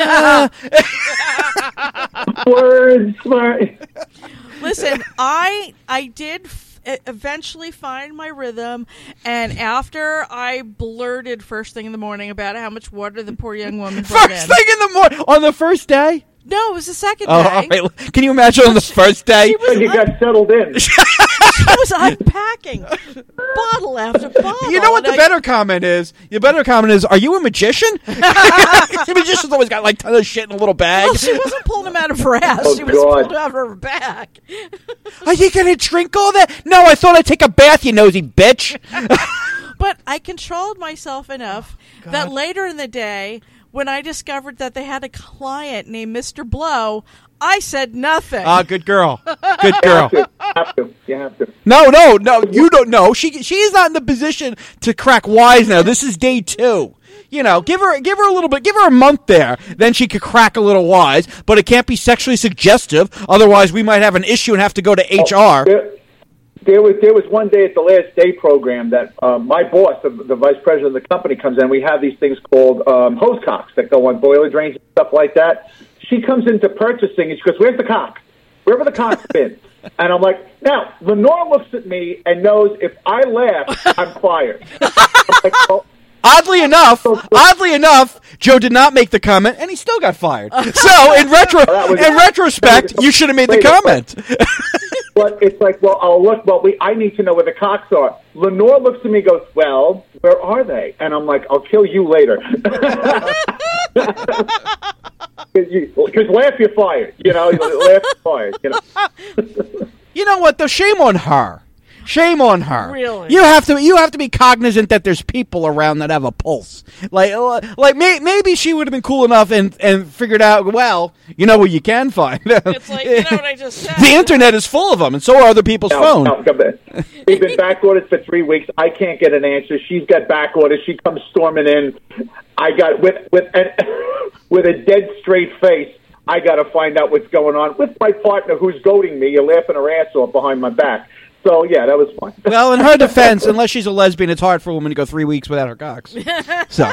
S5: Words.
S6: Listen, I did eventually find my rhythm, and after I blurted first thing in the morning about how much water the poor young woman brought in.
S4: First thing in the morning on the first day.
S6: No, it was the second day.
S4: Oh, all right. Can you imagine on the first day?
S5: You got settled in.
S6: She was unpacking bottle after bottle.
S4: You know what the better comment is? The better comment is, are you a magician? Magicians always got like tons of shit in a little bag.
S6: Well, she wasn't pulling them out of her ass.
S5: Oh,
S6: she was
S5: God.
S6: pulling out of her back.
S4: Are you going to drink all that? No, I thought I'd take a bath, you nosy bitch.
S6: But I controlled myself enough that later in the day, when I discovered that they had a client named Mr. Blow, I said nothing.
S4: Good girl. Good girl.
S5: You have to.
S4: No, you don't know. She's not in the position to crack wise now. This is day 2. Give her a little bit. Give her a month there. Then she could crack a little wise. But it can't be sexually suggestive. Otherwise, we might have an issue and have to go to HR.
S5: There was one day at the last day program that my boss, the vice president of the company, comes in. We have these things called hose cocks that go on boiler drains and stuff like that. She comes into purchasing and she goes, "Where's the cock? Wherever the cock's been." And I'm like, now, Lenore looks at me and knows if I laugh, I'm fired. I'm like, well,
S4: Oddly enough, Joe did not make the comment, and he still got fired. So, in retrospect, you should have made the comment.
S5: But it's like, I need to know where the cocks are. Lenore looks at me and goes, "Well, where are they?" And I'm like, "I'll kill you later." Because laugh, you're fired. Laugh, you're fired.
S4: You know what, though? Shame on her. Shame on her.
S6: Really?
S4: You have to be cognizant that there's people around that have a pulse. Like maybe she would have been cool enough and figured out, well, where you can find them.
S6: It's like, you know what I just said?
S4: The internet is full of them, and so are other people's phones.
S5: No, we've been back orders for 3 weeks. I can't get an answer. She's got back orders. She comes storming in. I got with a dead straight face. I got to find out what's going on with my partner who's goading me. You're laughing her ass off behind my back. So, yeah, that was fun.
S4: Well, in her defense, unless she's a lesbian, it's hard for a woman to go 3 weeks without her cocks. So,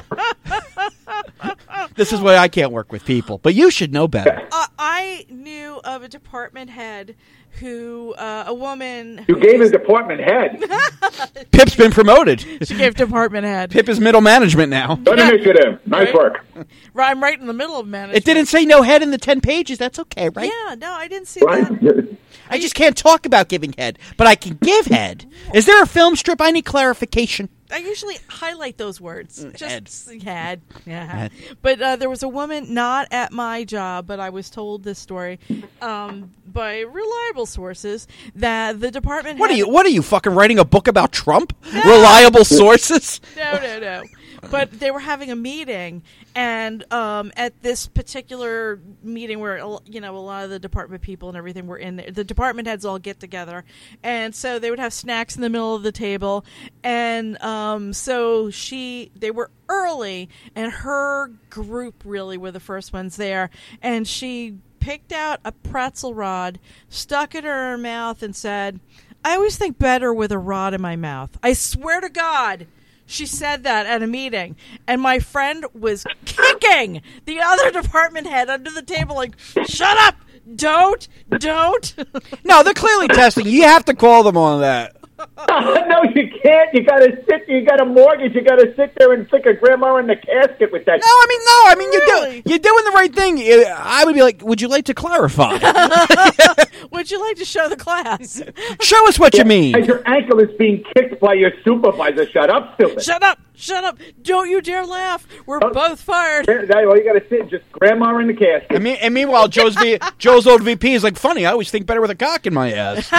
S4: this is why I can't work with people. But you should know better.
S6: I knew of a department head who, a woman...
S5: You gave a department head.
S4: Pip's been promoted.
S6: She gave department head.
S4: Pip is middle management now.
S5: Good initiative. Nice work.
S6: I'm right in the middle of management.
S4: It didn't say no head in the 10 pages. That's okay, right?
S6: Yeah, no, I didn't see that.
S4: I just can't talk about giving head, but I can give head. Is there a film strip? I need clarification.
S6: I usually highlight those words.
S4: Head.
S6: Yeah. But there was a woman, not at my job, but I was told this story by reliable sources that the department.
S4: What are you fucking writing a book about Trump? No. Reliable sources?
S6: No. But they were having a meeting, and at this particular meeting where a lot of the department people and everything were in there, the department heads all get together, and so they would have snacks in the middle of the table, and so they were early, and her group really were the first ones there, and she picked out a pretzel rod, stuck it in her mouth, and said, "I always think better with a rod in my mouth. I swear to God." She said that at a meeting, and my friend was kicking the other department head under the table like, "Shut up! Don't!"
S4: No, they're clearly testing. You have to call them on that.
S5: No, you can't. You got a mortgage. You got to sit there and stick a grandma in the casket with that.
S4: No, I mean,
S6: Really?
S4: you're doing the right thing. I would be like, would you like to clarify?
S6: Would you like to show the class?
S4: Show us what you mean.
S5: As your ankle is being kicked by your supervisor. Shut up, stupid.
S6: Shut up! Don't you dare laugh. We're both fired.
S5: All you got to sit and just grandma in the casket.
S4: And meanwhile, Joe's old VP is like, funny, I always think better with a cock in my ass.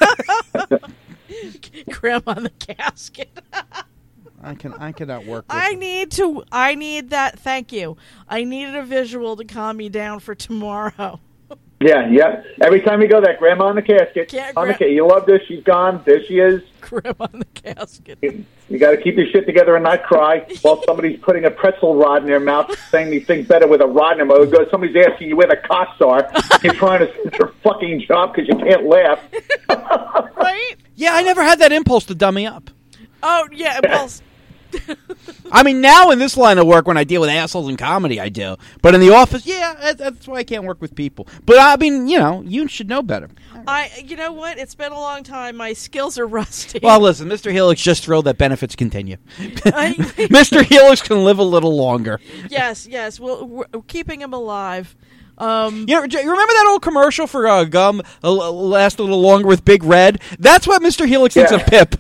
S6: Grandma in the casket.
S4: I cannot work with
S6: I need that. Thank you. I needed a visual to calm me down for tomorrow.
S5: Yeah. Every time you go there, grandma on the casket. You loved her. She's gone. There she is.
S6: Grandma on the casket.
S5: You got to keep your shit together and not cry while somebody's putting a pretzel rod in their mouth, saying these things better with a rod in their mouth. Somebody's asking you where the cops are. You're trying to finish your fucking job because you can't laugh.
S6: Right?
S4: Yeah, I never had that impulse to dummy up.
S6: Oh, yeah, well...
S4: I mean, now in this line of work, when I deal with assholes in comedy, I do. But in the office, yeah, that's why I can't work with people. But I mean, you should know better.
S6: You know what? It's been a long time. My skills are rusty.
S4: Well, listen, Mr. Helix just thrilled that benefits continue. Mr. Helix can live a little longer.
S6: Yes. We're keeping him alive.
S4: You remember that old commercial for gum last a little longer with Big Red? That's what Mr. Helix thinks of Pip.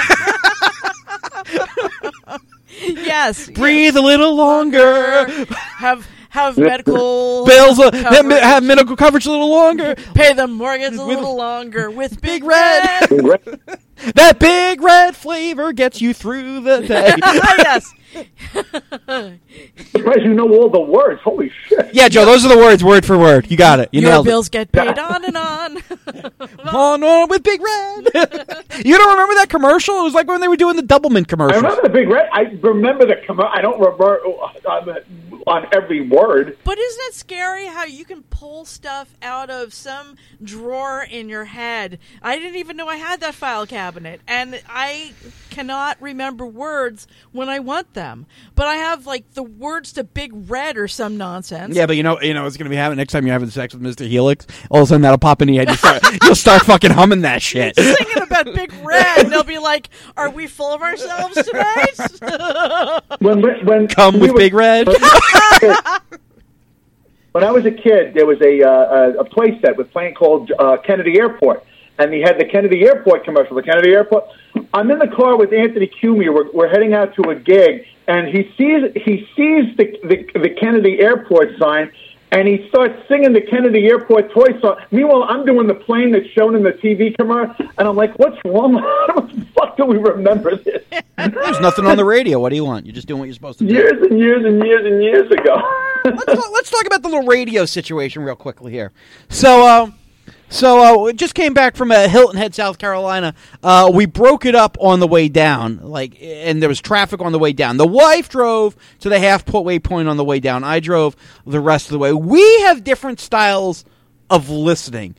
S6: Yes.
S4: Breathe a little longer.
S6: Have medical
S4: bills. Have medical coverage a little longer.
S6: Pay the mortgage a little longer with Big Red.
S4: That Big Red flavor gets you through the day.
S6: Yes.
S5: Surprised you know all the words. Holy shit.
S4: Yeah, Joe, those are the words, word for word. You got it. You
S6: Your
S4: nailed
S6: bills
S4: it.
S6: get paid on and on.
S4: on with Big Red. You don't remember that commercial? It was like when they were doing the Doublemint commercials.
S5: I remember the Big Red. I remember the commercial. I don't remember on every word.
S6: But isn't it scary how you can pull stuff out of some drawer in your head? I didn't even know I had that file cabinet, and I cannot remember words when I want them. But I have like the words to Big Red or some nonsense.
S4: Yeah, but you know what's going to be happening next time you're having sex with Mr. Helix? All of a sudden that'll pop in your head. You'll start fucking humming that shit.
S6: Singing about Big Red, and they'll be like, "Are we full of ourselves tonight?"
S5: When
S4: Come with Big Red.
S5: When I was a kid, there was a play set with playing called Kennedy Airport, and he had the Kennedy Airport commercial. The Kennedy Airport. I'm in the car with Anthony Cumia. We're heading out to a gig, and he sees the Kennedy Airport sign, and he starts singing the Kennedy Airport toy song. Meanwhile, I'm doing the plane that's shown in the TV commercial, and I'm like, "What's wrong? How the fuck do we remember this?"
S4: There's nothing on the radio. What do you want? You're just doing what you're supposed to do.
S5: Years and years and years and years ago.
S4: Let's talk about the little radio situation real quickly here. So it just came back from Hilton Head, South Carolina. We broke it up on the way down, and there was traffic on the way down. The wife drove to the halfway point on the way down. I drove the rest of the way. We have different styles of listening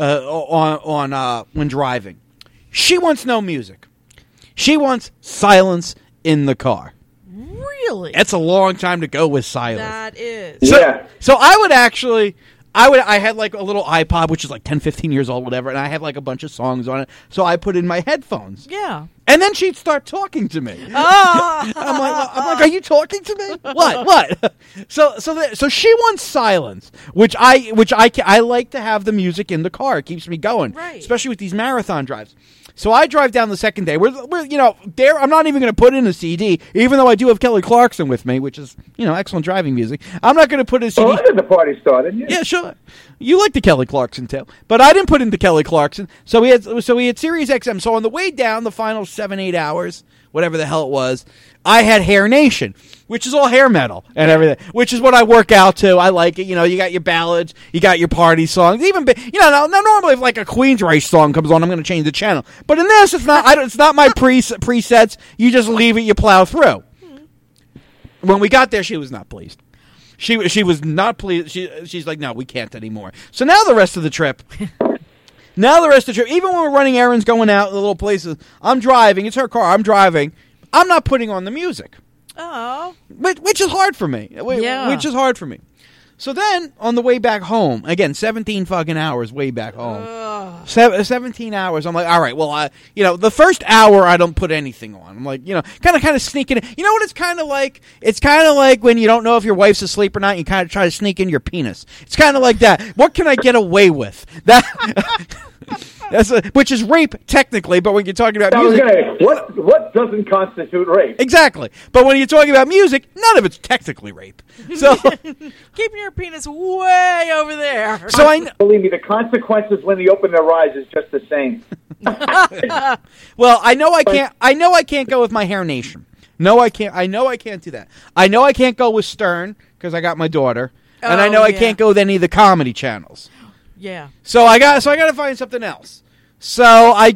S4: on when driving. She wants no music. She wants silence in the car.
S6: Really?
S4: That's a long time to go with silence.
S6: That is.
S4: So I would actually... I had like a little iPod, which is like 10, 15 years old, whatever, and I had like a bunch of songs on it. So I put in my headphones.
S6: Yeah.
S4: And then she'd start talking to me.
S6: Oh.
S4: I'm like, are you talking to me? What? So she wants silence, which I like to have the music in the car. It keeps me going,
S6: right.
S4: Especially with these marathon drives. So I drive down the second day. We're there. I'm not even going to put in a CD, even though I do have Kelly Clarkson with me, which is excellent driving music. I'm not going to put in a CD.
S5: Oh, I did the party started.
S4: Yeah, sure. You like the Kelly Clarkson too, but I didn't put in the Kelly Clarkson. So we had Sirius XM. So on the way down, the final 7-8 hours, whatever the hell it was, I had Hair Nation, which is all hair metal and everything, which is what I work out to. I like it. You got your ballads, you got your party songs. Even now normally if like a Queensryche song comes on, I'm going to change the channel. But in this, it's not. It's not my presets. You just leave it. You plow through. When we got there, she was not pleased. She was not pleased. She's like, no, we can't anymore. So now the rest of the trip. Even when we're running errands, going out in the little places, I'm driving. It's her car. I'm driving. I'm not putting on the music.
S6: Oh.
S4: Which is hard for me.
S6: Yeah.
S4: Which is hard for me. So then, on the way back home, again, 17 fucking hours way back home. 17 hours. I'm like, all right, well, the first hour I don't put anything on. I'm like, kind of sneaking in. You know what it's kind of like? It's kind of like when you don't know if your wife's asleep or not, you kind of try to sneak in your penis. It's kind of like that. What can I get away with? Which is rape, technically, but when you're talking about music...
S5: Okay, what doesn't constitute rape?
S4: Exactly. But when you're talking about music, none of it's technically rape. So
S6: keeping your penis way over there.
S4: So
S5: believe me, the consequences when they open their eyes is just the same.
S4: Well, I know I can't go with my Hair Nation. No, I can't. I know I can't do that. I know I can't go with Stern because I got my daughter, and I know I can't go with any of the comedy channels.
S6: Yeah.
S4: So I got to find something else. So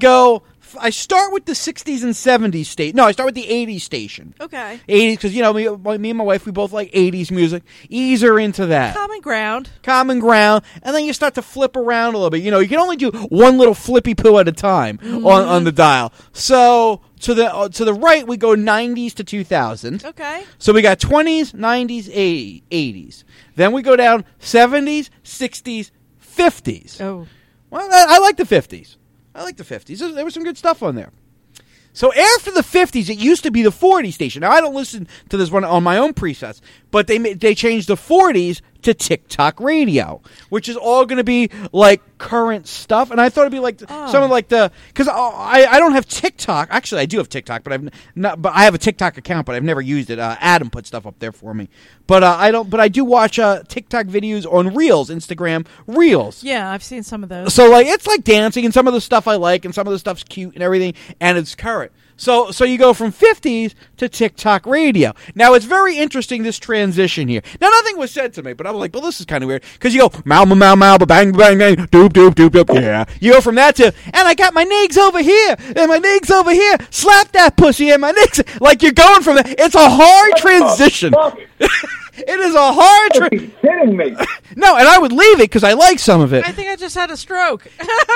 S4: I start with the 60s and 70s station. No, I start with the 80s station.
S6: Okay.
S4: 80s, because, you know, me and my wife, we both like 80s music. Ease her into that.
S6: Common ground.
S4: Common ground. And then you start to flip around a little bit. You know, you can only do one little flippy poo at a time on the dial. So to the right, we go 90s to 2000.
S6: Okay.
S4: So we got 20s, 90s, 80s. Then we go down 70s, 60s, 50s.
S6: Oh.
S4: Well, I like the 50s. I like the 50s. There was some good stuff on there. So after the 50s, it used to be the 40 station. Now, I don't listen to this one on my own presets, but they changed the 40s to TikTok radio, which is all going to be like current stuff. And I thought it'd be like some of like the, because I don't have TikTok. Actually, I do have TikTok, but I've not. But I have a TikTok account, but I've never used it. Adam put stuff up there for me, but I don't. But I do watch TikTok videos on Reels, Instagram Reels.
S6: Yeah, I've seen some of those.
S4: So like it's like dancing, and some of the stuff I like, and some of the stuff's cute and everything, and it's current. So you go from 50s to TikTok radio. Now, it's very interesting, this transition here. Now, nothing was said to me, but I'm like, well, this is kind of weird. Because you go, mow, mow, mow, bang, bang, bang, doop, doop, doop, doop, yeah. You go from that to, and I got my nigs over here, and my nigs over here, slap that pussy, and my nigs. Like, you're going from that. It's a hard transition. It is a hard
S5: You're kidding me.
S4: No, and I would leave it because I like some of it.
S6: I think I just had a stroke.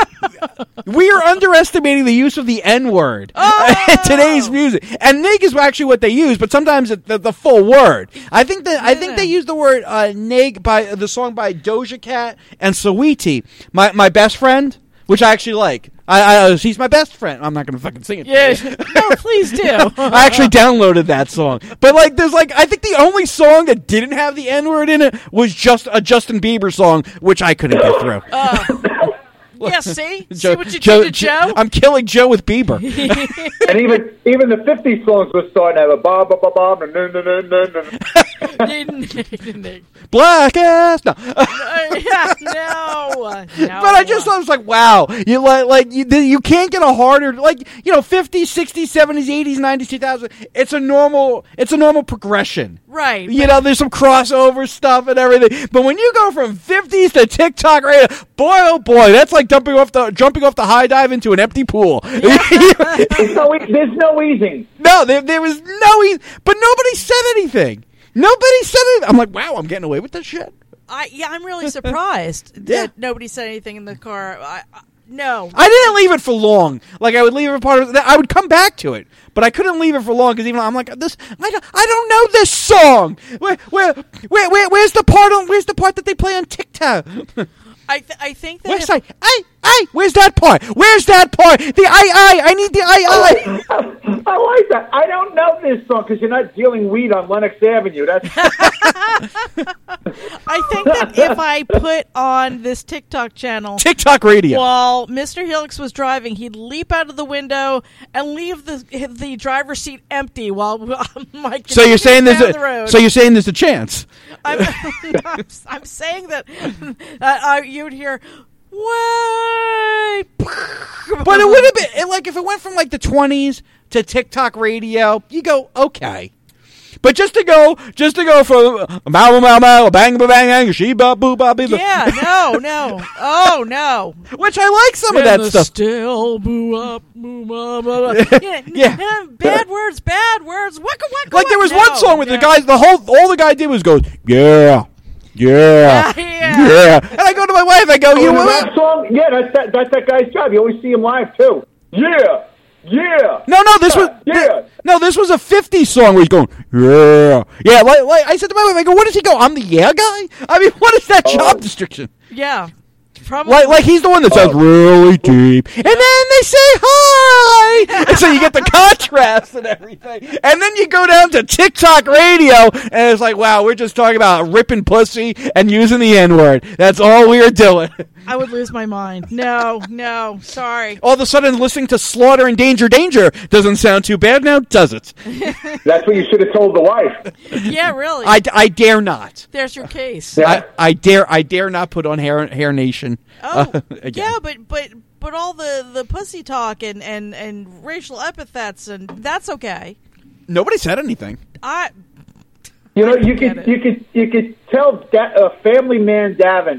S4: We are underestimating the use of the N-word in today's music. And nig is actually what they use, but sometimes it's the full word. I think they use the word nig by the song by Doja Cat and Saweetie, my best friend, which I actually like. He's my best friend. I'm not going to fucking sing it.
S6: Yeah, no, please do.
S4: I actually downloaded that song. But like, there's like, I think the only song that didn't have the N-word in it was just a Justin Bieber song, which I couldn't get through.
S6: Yeah, see what you did to Joe?
S4: I'm killing Joe with Bieber.
S5: And even the 50 songs were starting to have a ba ba ba ba no no no no no.
S4: Black ass. No.
S6: No.
S4: But I was like, wow, you can't get a harder, like, you know, 50s, 60s, 70s, 80s, 90s, 2000. It's a normal progression.
S6: Right.
S4: You know, there's some crossover stuff and everything. But when you go from 50s to TikTok radio, boy, oh boy, that's like jumping off the high dive into an empty pool.
S5: There's no easing.
S4: No, there was no easing. But nobody said anything. I'm like, wow, I'm getting away with this shit.
S6: I'm really surprised that nobody said anything in the car. No.
S4: I didn't leave it for long. Like, I would leave it part of it. I would come back to it, but I couldn't leave it for long because even I'm like, this. I don't know this song. Where's the part that they play on TikTok?
S6: I think that
S4: where's that part? Where's that part? The I need the I.
S5: I like that. I don't know this song because you're not dealing weed on Lenox Avenue. That's.
S6: I think that if I put on this TikTok channel,
S4: TikTok radio,
S6: while Mr. Helix was driving, he'd leap out of the window and leave the driver's seat empty while Mike.
S4: So you're saying there's a chance.
S6: I'm saying that you would hear. Wait.
S4: But it would have been like if it went from like the 20s to TikTok radio, you go okay. But just to go from mow mow mow bang bang bang sheba boo ba bee.
S6: Yeah, no, oh no.
S4: Which I like some of that stuff.
S6: Still boo up boo ma ma.
S4: Yeah.
S6: Bad words. Waka waka.
S4: Like there was one song where the guys all the guy did was go yeah. And I go to my wife. I go, you
S5: that song? Yeah, that's that guy's job. You always see him live too. Yeah.
S4: No, this was a 50s song where he's going, yeah. Like I said to my wife, I go, what does he go? I'm the yeah guy. I mean, what is that job description?
S6: Yeah. Probably.
S4: Like he's the one that sounds really deep, and then they say hi, and so you get the contrast and everything, and then you go down to TikTok radio, and it's like, wow, we're just talking about ripping pussy and using the N-word. That's all we are doing.
S6: I would lose my mind. No, sorry.
S4: All of a sudden, listening to Slaughter and Danger doesn't sound too bad now, does it?
S5: That's what you should have told the wife.
S6: Yeah, really.
S4: I dare not.
S6: There's your case.
S4: Yeah. I dare not put on Hair Nation.
S6: Oh, yeah, but all the pussy talk and racial epithets, and that's okay.
S4: Nobody said anything.
S5: You could tell that Family Man Davin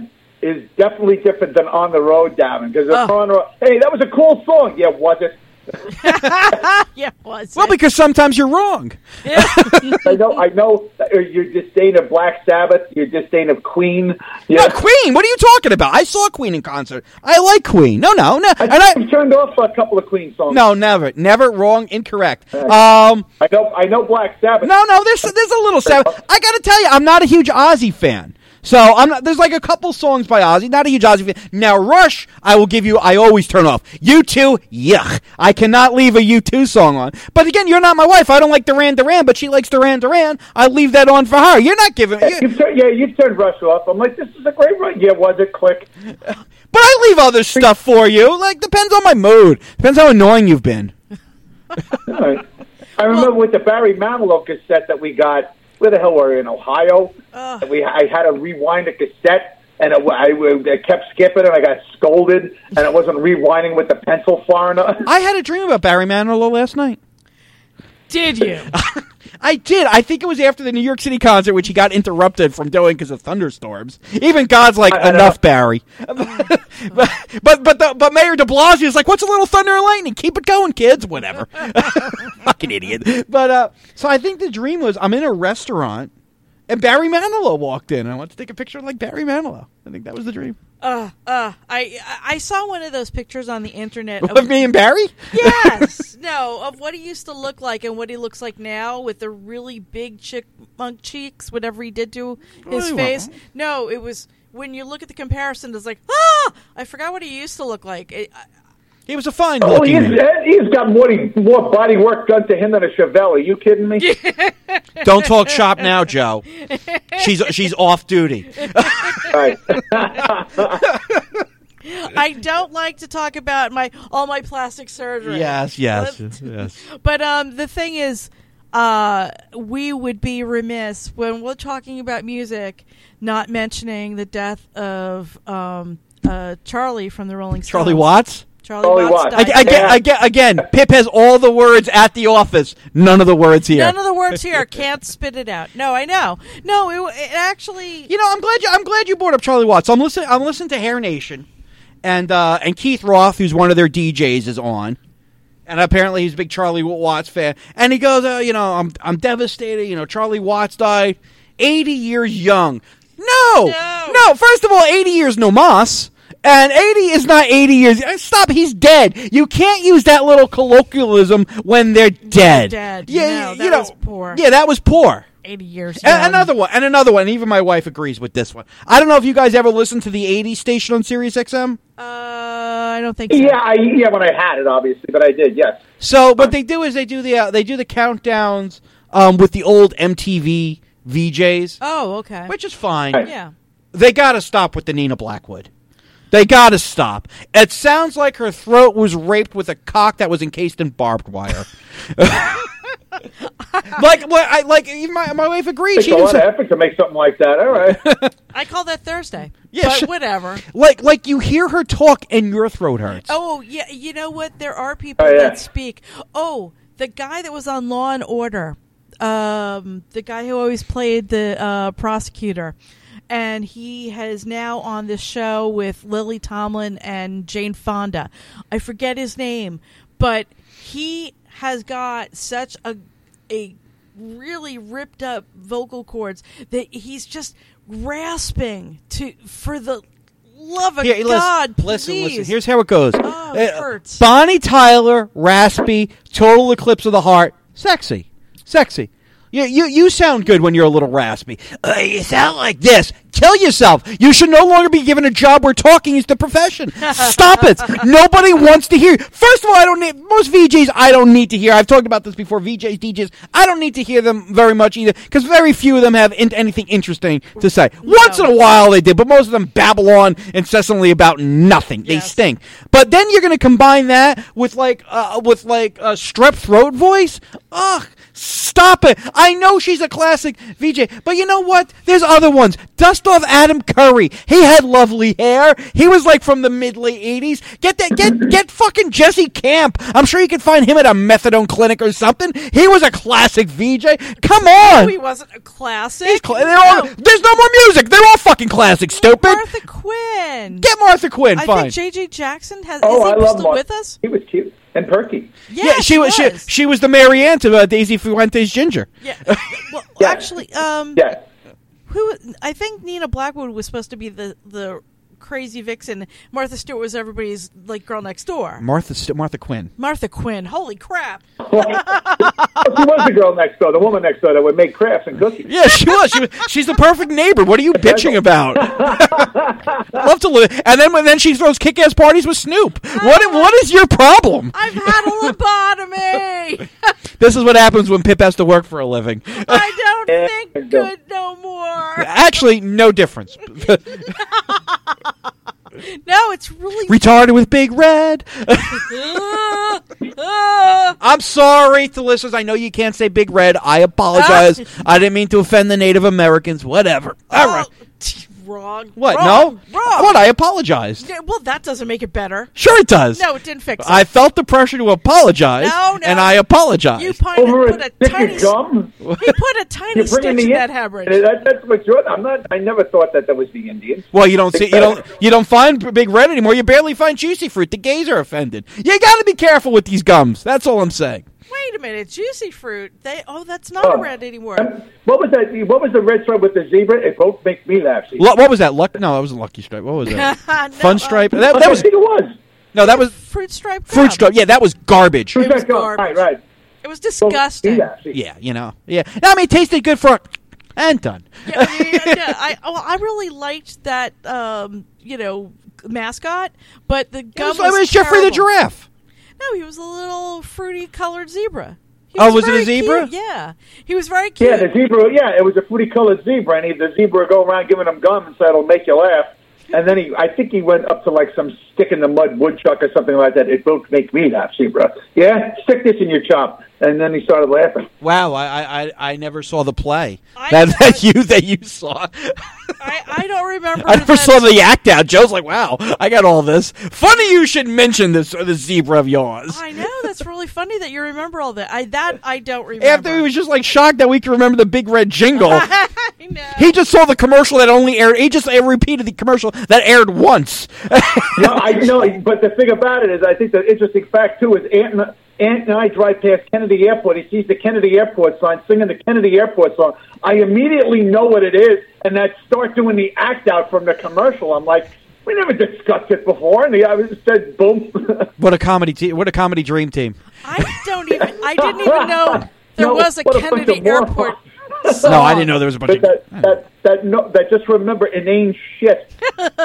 S5: is definitely different than On the Road, Davin. Because On the Road, hey, that was a cool song. Yeah, was it?
S6: Yeah, it was.
S4: Well, because sometimes you're wrong.
S5: I know. Your disdain of Black Sabbath, your disdain of Queen.
S4: No, Queen. What are you talking about? I saw Queen in concert. I like Queen. No.
S5: I turned off a couple of Queen songs.
S4: No, never. Wrong. Incorrect.
S5: I know Black Sabbath.
S4: No. There's a little Sabbath. I got to tell you, I'm not a huge Ozzy fan. So I'm not. There's like a couple songs by Ozzy. Not a huge Ozzy fan. Now Rush, I will give you. I always turn off. U2, yuck. I cannot leave a U2 song on. But again, you're not my wife. I don't like Duran Duran, but she likes Duran Duran. I leave that on for her. You're not giving.
S5: You turned Rush off. I'm like, this is a great run. Yeah, was it? Click.
S4: But I leave other stuff for you. Like depends on my mood. Depends how annoying you've been.
S5: All right. I remember with the Barry Manilow cassette that we got. Where the hell were we, in Ohio? I had to rewind a cassette, and I kept skipping, and I got scolded, and I wasn't rewinding with the pencil far enough.
S4: I had a dream about Barry Manilow last night.
S6: Did you?
S4: I did. I think it was after the New York City concert, which he got interrupted from doing because of thunderstorms. Even God's like, enough, Barry. But Mayor de Blasio is like, what's a little thunder and lightning? Keep it going, kids. Whatever. Fucking idiot. But so I think the dream was I'm in a restaurant and Barry Manilow walked in. I want to take a picture like Barry Manilow. I think that was the dream.
S6: I saw one of those pictures on the internet
S4: of me and Barry.
S6: Yes, of what he used to look like and what he looks like now with the really big chipmunk cheeks. Whatever he did to his face. No, it was when you look at the comparison. It's like I forgot what he used to look like.
S4: He was a fine looking man.
S5: He's got more body work done to him than a Chevelle. Are you kidding me?
S4: Don't talk shop now, Joe. She's off duty.
S5: Right.
S6: I don't like to talk about all my plastic surgery.
S4: Yes.
S6: But the thing is, we would be remiss when we're talking about music, not mentioning the death of Charlie from the Rolling Stones.
S4: Charlie Watts?
S6: Charlie Watts.
S4: Again, Pip has all the words at the office. None of the words here.
S6: None of the words here. Can't spit it out. No, I know. No, it actually.
S4: I'm glad you brought up Charlie Watts. I'm listening to Hair Nation, and Keith Roth, who's one of their DJs, is on, and apparently he's a big Charlie Watts fan. And he goes, I'm devastated. Charlie Watts died 80 years young. No. First of all, 80 years no mas. And 80 is not 80 years. Stop, he's dead. You can't use that little colloquialism when they're dead.
S6: Yeah, that was poor.
S4: Yeah, that was poor.
S6: 80 years.
S4: And another one. Even my wife agrees with this one. I don't know if you guys ever listened to the 80s station on Sirius XM.
S6: I don't think so.
S5: Yeah, when I had it, obviously, but I did, yes.
S4: So what they do is they do the countdowns with the old MTV VJs.
S6: Oh, okay.
S4: Which is fine.
S5: Right.
S6: Yeah.
S4: They got to stop with the Nina Blackwood. They gotta stop. It sounds like her throat was raped with a cock that was encased in barbed wire. Even my wife agreed.
S5: It's a lot of effort to make something like that. All right.
S6: I call that Thursday.
S4: Yeah,
S6: but whatever.
S4: Like you hear her talk and your throat hurts.
S6: Oh yeah, you know what? There are people that speak. Oh, the guy that was on Law and Order, the guy who always played the prosecutor. And he is now on this show with Lily Tomlin and Jane Fonda. I forget his name, but he has got such a really ripped up vocal cords that he's just rasping for the love of God, please.
S4: Listen. Here's how it goes.
S6: Oh, it hurts.
S4: Bonnie Tyler, raspy, total eclipse of the heart, sexy. You sound good when you're a little raspy. You sound like this. Kill yourself. You should no longer be given a job where talking is the profession. Stop it. Nobody wants to hear. First of all, most VJs I don't need to hear. I've talked about this before. VJs, DJs, I don't need to hear them very much either because very few of them have anything interesting to say. No. Once in a while they did, but most of them babble on incessantly about nothing. They stink. But then you're going to combine that with like a strep throat voice. Ugh. Stop it. I know she's a classic VJ, but you know what? There's other ones. Dust off Adam Curry. He had lovely hair. He was like from the mid-late 80s. Get fucking Jesse Camp. I'm sure you can find him at a methadone clinic or something. He was a classic VJ. Come on.
S6: No, he wasn't a classic.
S4: There's no more music. They're all fucking classic, stupid.
S6: Martha Quinn.
S4: Get Martha Quinn, fine.
S6: I think J.J. Jackson has.
S5: Oh, I
S6: is he
S5: love
S6: still
S5: Mark.
S6: with us?
S5: He was cute and perky.
S6: Yeah,
S4: she was the Mary Ann to Daisy Fuentes Ginger.
S6: Yeah. Well,
S5: Yeah.
S6: actually,
S5: Yeah.
S6: I think Nina Blackwood was supposed to be the crazy vixen. Martha Stewart was everybody's like girl next door.
S4: Martha Quinn.
S6: Martha Quinn. Holy crap!
S5: She was the girl next door, the woman next door that would make crafts and cookies.
S4: Yeah, she was. She's the perfect neighbor. What are you bitching about? Love to live. And then she throws kick-ass parties with Snoop. What is your problem?
S6: I've had a lobotomy.
S4: This is what happens when Pip has to work for a living.
S6: I don't think good no more.
S4: Actually, no difference.
S6: No, it's really.
S4: Retarded with Big Red. I'm sorry to listeners. I know you can't say Big Red. I apologize. I didn't mean to offend the Native Americans. Whatever. All right.
S6: Wrong.
S4: What?
S6: Wrong.
S4: No?
S6: Wrong.
S4: What? I apologized.
S6: Yeah, well, that doesn't make it better.
S4: Sure it does.
S6: No, it didn't fix it.
S4: I felt the pressure to apologize,
S6: No.
S4: and I apologized.
S6: You
S5: Over
S6: put
S5: a
S6: a
S5: stick
S6: tiny.
S5: of gum?
S6: He put a tiny
S5: You're
S6: stitch
S5: bringing
S6: in
S5: me
S6: that
S5: in.
S6: hemorrhage.
S5: That's what you're. I never thought that was the Indians.
S4: Well, you don't find Big Red anymore. You barely find Juicy Fruit. The gays are offended. You got to be careful with these gums. That's all I'm saying.
S6: Wait a minute, Juicy Fruit. That's not a red anymore.
S5: What was that? What was the red stripe with the zebra? It both makes me laugh. See?
S4: What was that? No, that wasn't Lucky Stripe. What was that?
S6: No,
S4: Fun Stripe. That
S5: I
S4: was
S5: think it was.
S4: no. That was
S6: Fruit Stripe.
S4: Fruit
S6: gum.
S4: Stripe. Yeah, that was garbage.
S5: Fruit
S6: It was
S5: stripe gum.
S6: garbage.
S5: Right.
S6: It was disgusting.
S4: Yeah, Yeah. I mean, it tasted good for and done.
S6: Yeah, I really liked that, mascot, but the gum
S4: It was Jeffrey the
S6: terrible.
S4: giraffe.
S6: No, he was a little fruity colored zebra. He
S4: Was it a
S6: very
S4: zebra?
S6: cute. Yeah, he was very cute.
S5: Yeah, the zebra. Yeah, it was a fruity colored zebra, and the zebra would go around giving him gum and say it'll make you laugh. And then I think he went up to like some stick in the mud woodchuck or something like that. It both make me laugh, zebra. Yeah, stick this in your chop, and then he started laughing.
S4: Wow, I never saw the play
S6: I
S4: that you saw.
S6: I don't remember.
S4: I never saw the act out. Joe's like, wow, I got all this. Funny you should mention this zebra of yours.
S6: I know, that's really funny that you remember all that. I don't remember.
S4: After he was just like shocked that we could remember the Big Red Jingle.
S6: I know.
S4: He just saw the commercial that only aired. He just repeated the commercial that aired once.
S5: No, I know, but the thing about it is, I think the interesting fact too is Aunt and I drive past Kennedy Airport. He sees the Kennedy Airport sign, singing the Kennedy Airport song. I immediately know what it is, and I start doing the act out from the commercial. I'm like, we never discussed it before, and I just said, boom.
S4: What a comedy team! What a comedy dream team!
S6: I didn't even know there
S5: No,
S6: was a
S5: what a bunch
S6: Kennedy
S5: of morons.
S6: Airport.
S4: No, I didn't know there was a bunch of.
S5: That just remember inane shit.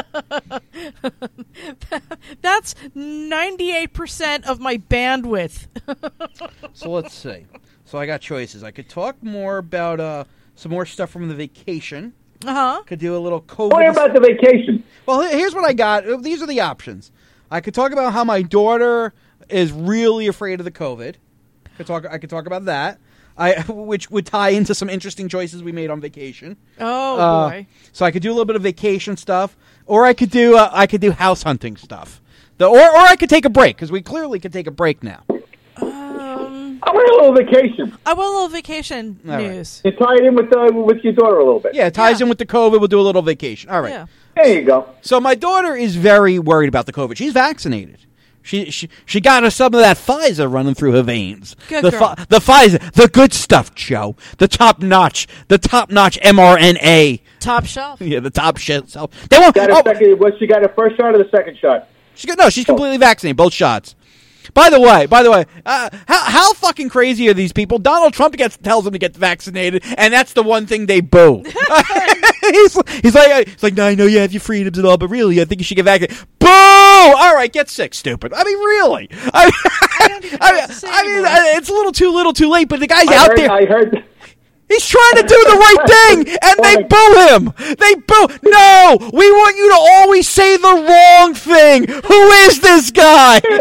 S6: That's 98% of my bandwidth.
S4: So let's see. So I got choices. I could talk more about some more stuff from the vacation. Could do a little COVID.
S5: What about the vacation?
S4: Well, here's what I got. These are the options. I could talk about how my daughter is really afraid of the COVID. I could talk about that. Which would tie into some interesting choices we made on vacation.
S6: Oh boy!
S4: So I could do a little bit of vacation stuff, or I could do house hunting stuff. Or I could take a break because we clearly could take a break now.
S5: I want a little vacation.
S6: I want a little vacation
S4: All right.
S6: news.
S5: You tie it in with your daughter a little bit.
S4: Yeah, it ties in with the COVID. We'll do a little vacation. All right.
S6: Yeah.
S5: There you go.
S4: So my daughter is very worried about the COVID. She's vaccinated. She got some of that Pfizer running through her veins.
S6: Good
S4: the
S6: girl.
S4: The Pfizer, the good stuff, Joe. The top notch mRNA.
S6: Top shelf.
S4: Yeah, the top shit. So they won't.
S5: Got she got her first shot or the second shot?
S4: She's completely vaccinated, both shots. By the way, how fucking crazy are these people? Donald Trump tells them to get vaccinated, and that's the one thing they boo. he's like, no, I know you have your freedoms and all, but really, I think you should get vaccinated. Boo! All right, get sick, stupid. I mean, really. I mean, it's a little too late, but the guy's out there.
S5: I heard.
S4: He's trying to do the right thing, and they boo him. They boo. No, we want you to always say the wrong thing. Who is this guy?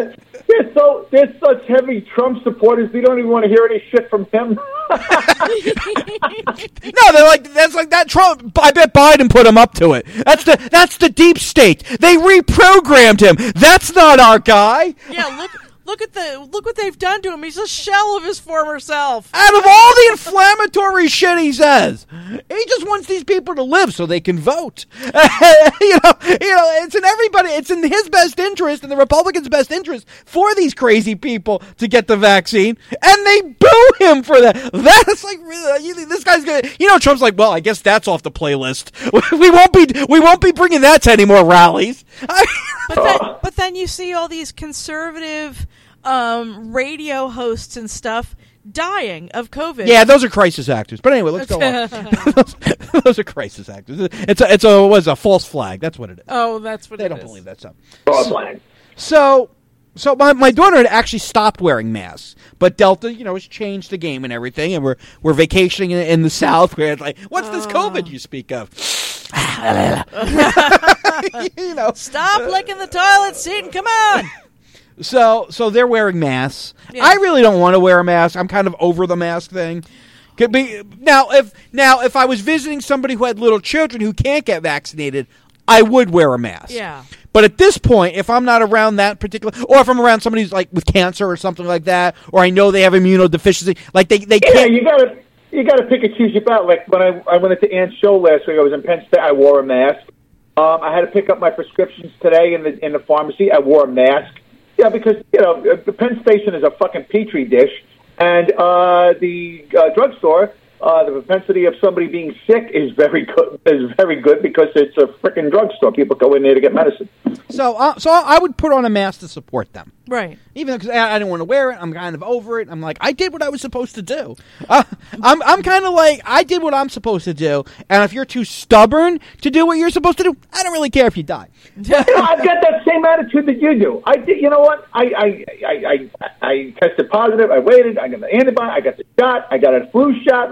S5: They're such heavy Trump supporters. We don't even want to hear any shit from him.
S4: No, they're like that's like that Trump. I bet Biden put him up to it. That's the deep state. They reprogrammed him. That's not our guy.
S6: Yeah, look what they've done to him. He's a shell of his former self.
S4: Out of all the inflammatory shit he says, he just wants these people to live so they can vote. It's in everybody. It's in his best interest and the Republicans' best interest for these crazy people to get the vaccine, and they boo him for that. That's like this guy's gonna. Trump's like, well, I guess that's off the playlist. We won't be bringing that to any more rallies.
S6: But then you see all these conservative radio hosts and stuff dying of COVID.
S4: Yeah, those are crisis actors. But anyway, let's go on. Those are crisis actors. It's a false flag. That's what it is.
S6: Oh, that's what
S4: they
S6: it
S4: don't
S6: is.
S4: believe that stuff.
S5: False flag.
S4: So my daughter had actually stopped wearing masks, but Delta, has changed the game and everything, and we're vacationing in the South where it's like, what's this COVID you speak of?
S6: Stop licking the toilet seat and come on.
S4: So they're wearing masks.
S6: Yeah.
S4: I really don't want to wear a mask. I'm kind of over the mask thing. Could be now if I was visiting somebody who had little children who can't get vaccinated, I would wear a mask.
S6: Yeah.
S4: But at this point, if I'm not around that particular, or if I'm around somebody who's like with cancer or something like that, or I know they have immunodeficiency, like they can't.
S5: You gotta pick and choose your battle. Like when I went into Ann's show last week, I was in Penn State. I wore a mask. I had to pick up my prescriptions today in the pharmacy. I wore a mask. Yeah, because the Penn Station is a fucking petri dish, and the drugstore, the propensity of somebody being sick is very good. Because it's a freaking drugstore. People go in there to get medicine.
S4: So I would put on a mask to support them.
S6: Right.
S4: Even though because I didn't want to wear it, I'm kind of over it. I'm like, I did what I was supposed to do. I'm kind of like, I did what I'm supposed to do. And if you're too stubborn to do what you're supposed to do, I don't really care if you die.
S5: I've got that same attitude that you do. I did. You know what? I tested positive. I waited. I got the antibody. I got the shot. I got a flu shot.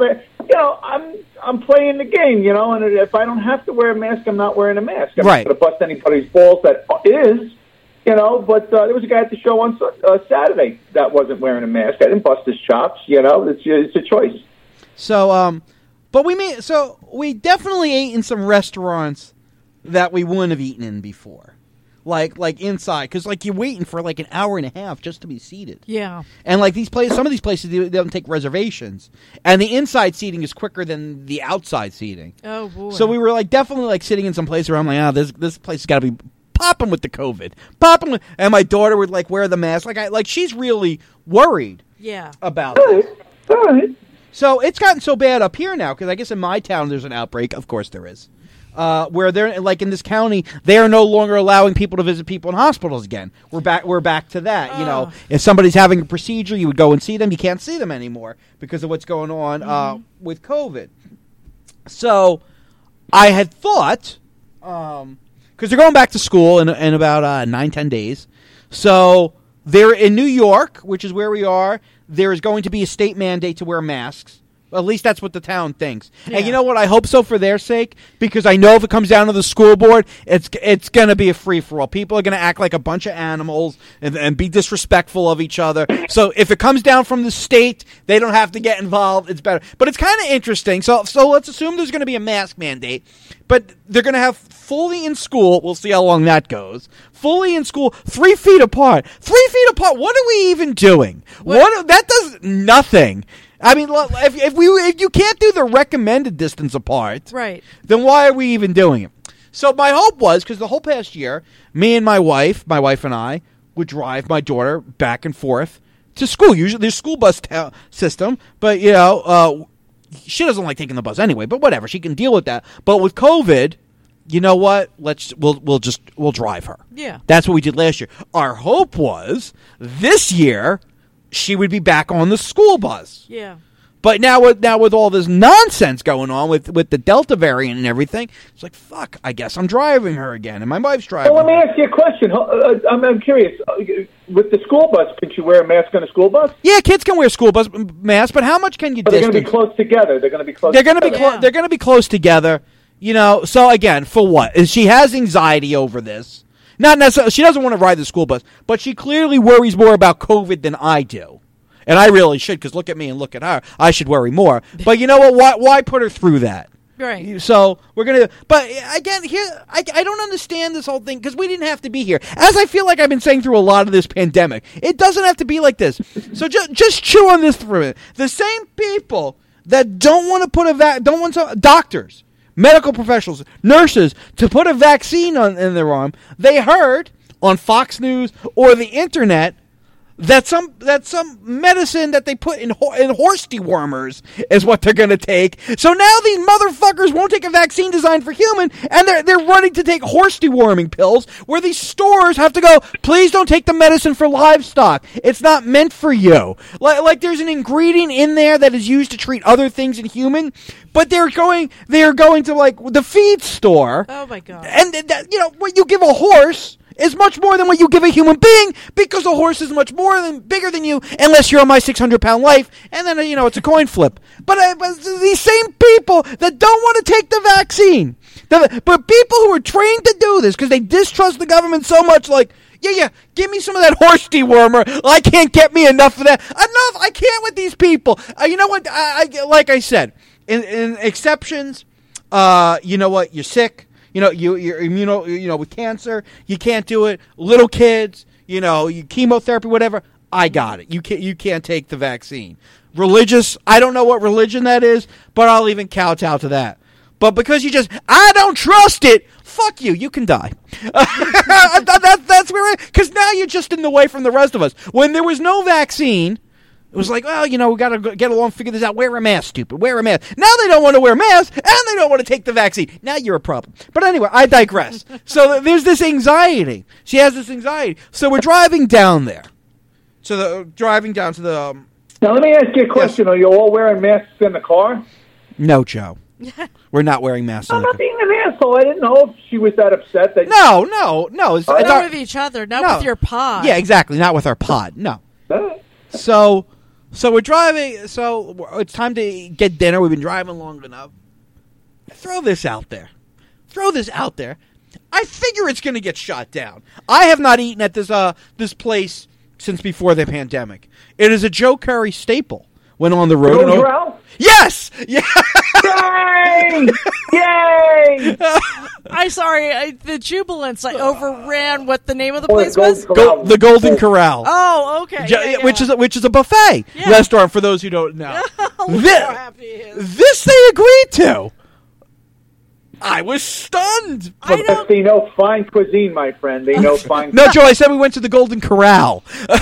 S5: I'm playing the game. And if I don't have to wear a mask, I'm not wearing a mask. I'm not going to bust anybody's balls. That is. But there was a guy at the show on Saturday that wasn't wearing a mask. I didn't bust his chops. It's a choice.
S4: So, but we definitely ate in some restaurants that we wouldn't have eaten in before, like inside, because you're waiting for an hour and a half just to be seated.
S6: Yeah,
S4: and some of these places they don't take reservations, and the inside seating is quicker than the outside seating.
S6: Oh boy!
S4: So we were definitely sitting in some place where I'm like, this place has got to be popping with the COVID, and my daughter would wear the mask. She's really worried.
S6: Yeah.
S4: About it.
S5: All right.
S4: So it's gotten so bad up here now because I guess in my town there's an outbreak. Of course there is. Where they're in this county, they are no longer allowing people to visit people in hospitals again. We're back to that. If somebody's having a procedure, you would go and see them. You can't see them anymore because of what's going on with COVID. So I had thought. Because they're going back to school in about 9-10 days. So they're in New York, which is where we are. There is going to be a state mandate to wear masks. Well, at least that's what the town thinks. Yeah. And you know what? I hope so for their sake, because I know if it comes down to the school board, it's going to be a free-for-all. People are going to act like a bunch of animals and be disrespectful of each other. So if it comes down from the state, they don't have to get involved. It's better. But it's kind of interesting. So let's assume there's going to be a mask mandate, but they're going to have fully in school. We'll see how long that goes. Fully in school, 3 feet apart. 3 feet apart. What are we even doing? That does nothing. I mean, if you can't do the recommended distance apart,
S6: right,
S4: then why are we even doing it? So my hope was, because the whole past year, me and my wife and I would drive my daughter back and forth to school. Usually there's school bus system, but she doesn't like taking the bus anyway. But whatever, she can deal with that. But with COVID, you know what? We'll drive her.
S6: Yeah,
S4: that's what we did last year. Our hope was this year she would be back on the school bus.
S6: Yeah.
S4: But now with all this nonsense going on with the Delta variant and everything, it's like, fuck, I guess I'm driving her again, and my wife's driving
S5: Well, let me ask you a question. I'm curious. With the school bus, can you wear a mask on a school bus?
S4: Yeah, kids can wear school bus masks, but how much can you distance?
S5: They're going to be close together. They're going to be close
S4: They're going to be close together. So again, for what? She has anxiety over this. Not necessarily. She doesn't want to ride the school bus, but she clearly worries more about COVID than I do. And I really should, because look at me and look at her. I should worry more. But you know what? Why put her through that?
S6: Right.
S4: So we're going to... But again, here, I don't understand this whole thing, because we didn't have to be here. As I feel like I've been saying through a lot of this pandemic, it doesn't have to be like this. So just chew on this for a minute. The same people that don't want to put don't want doctors, medical professionals, nurses, to put a vaccine in their arm, they heard on Fox News or the internet that some medicine that they put in horse dewormers is what they're going to take. So now these motherfuckers won't take a vaccine designed for human, and they're running to take horse deworming pills, where these stores have to go, please don't take the medicine for livestock. It's not meant for you. Like there's an ingredient in there that is used to treat other things in human, but they're going to like the feed store.
S6: Oh my God.
S4: And what you give a horse is much more than what you give a human being, because a horse is much bigger than you, unless you're on my 600-pound life, and then it's a coin flip. But these same people that don't want to take the vaccine, but people who are trained to do this because they distrust the government so much, like, yeah, give me some of that horse dewormer. I can't get me enough of that. Enough, I can't with these people. You know what? Like I said, in exceptions, you know what? You're sick. You're with cancer, you can't do it. Little kids, chemotherapy, whatever. I got it. You can't take the vaccine. Religious, I don't know what religion that is, but I'll even kowtow to that. But because I don't trust it, fuck you. You can die. That's where because now you're just in the way from the rest of us. When there was no vaccine, it was like, well, we got to get along, figure this out. Wear a mask, stupid. Wear a mask. Now they don't want to wear masks, and they don't want to take the vaccine. Now you're a problem. But anyway, I digress. So there's this anxiety. She has this anxiety. So we're driving down there. Driving down to the...
S5: Now, let me ask you a question. Yes. Are you all wearing masks in the car?
S4: No, Joe. We're not wearing masks in the car.
S5: I'm not being an asshole. I didn't know if she was that upset. That
S4: No. It's
S6: not with each other, not with your pod.
S4: Yeah, exactly. Not with our pod. No. So we're driving, so it's time to get dinner. We've been driving long enough. Throw this out there. I figure it's going to get shot down. I have not eaten at this place since before the pandemic. It is a Joe Curry staple when on the road.
S5: Joe
S4: Yes! Yeah.
S5: Yay! Yay!
S6: The Jubilance. I overran what the name of the place was.
S4: The Golden Corral.
S6: Oh, okay. Yeah.
S4: Which is a buffet restaurant for those who don't know.
S6: This
S4: they agreed to. I was stunned.
S5: They know fine cuisine, my friend. They know fine.
S4: No, Joe, I said we went to the Golden Corral.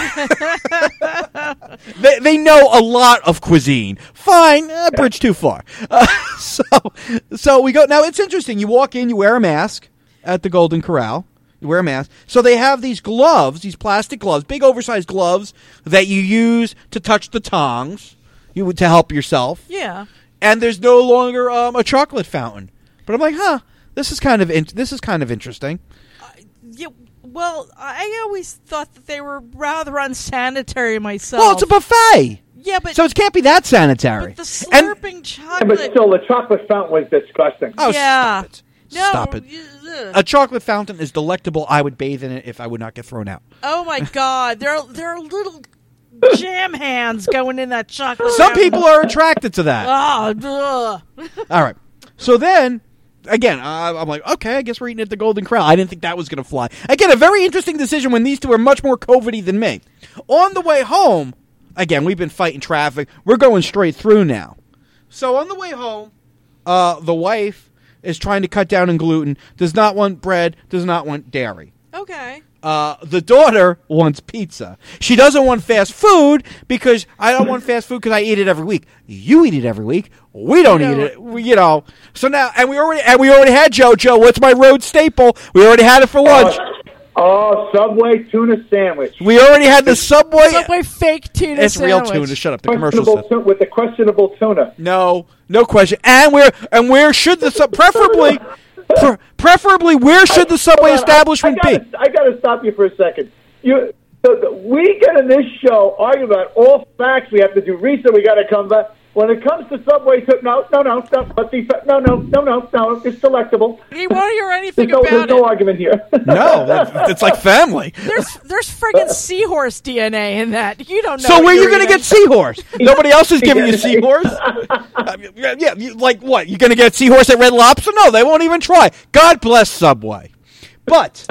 S4: They know a lot of cuisine. Fine, bridge too far. So we go. Now, it's interesting. You walk in, you wear a mask at the Golden Corral. You wear a mask. So they have these gloves, these plastic gloves, big oversized gloves that you use to touch the tongs to help yourself.
S6: Yeah.
S4: And there's no longer a chocolate fountain. But I'm like, this is kind of interesting.
S6: Yeah, well, I always thought that they were rather unsanitary myself.
S4: Well, it's a buffet.
S6: Yeah, but
S4: so it can't be that sanitary.
S6: But the slurping chocolate.
S5: But still, the chocolate fountain was disgusting.
S4: Oh,
S6: yeah.
S4: Stop it. A chocolate fountain is delectable. I would bathe in it if I would not get thrown out.
S6: Oh my God, there are little jam hands going in that chocolate.
S4: Some people are attracted to that.
S6: Oh,
S4: all right. So then. Again, I'm like, okay, I guess we're eating at the Golden Corral. I didn't think that was going to fly. Again, a very interesting decision when these two are much more COVID-y than me. On the way home, again, we've been fighting traffic. We're going straight through now. So on the way home, the wife is trying to cut down on gluten, does not want bread, does not want dairy.
S6: Okay.
S4: The daughter wants pizza. She doesn't want fast food because I don't want fast food because I eat it every week. You eat it every week. We don't eat it. So now, and we already had Joe. Joe, what's my road staple? We already had it for lunch.
S5: Subway tuna sandwich.
S4: We already had the Subway
S6: fake tuna
S4: it's
S6: sandwich.
S4: It's real tuna. Shut up. The commercial stuff.
S5: With the questionable tuna.
S4: No question. And where should the preferably where should the Subway establishment be?
S5: I got to stop you for a second. We get in this show arguing about all facts. We have to do research. We got to come back. when it comes to Subway, no, it's delectable.
S6: He won't hear anything
S5: There's
S6: about
S5: no
S6: it.
S5: argument here.
S3: No, it's like family.
S6: There's friggin' seahorse DNA in that. You don't know.
S4: So
S6: what
S4: where are you
S6: you're
S4: going to
S6: eating.
S4: get seahorse? Nobody else is giving you seahorse? Like what? You're going to get seahorse at Red Lobster? No, they won't even try. God bless Subway. But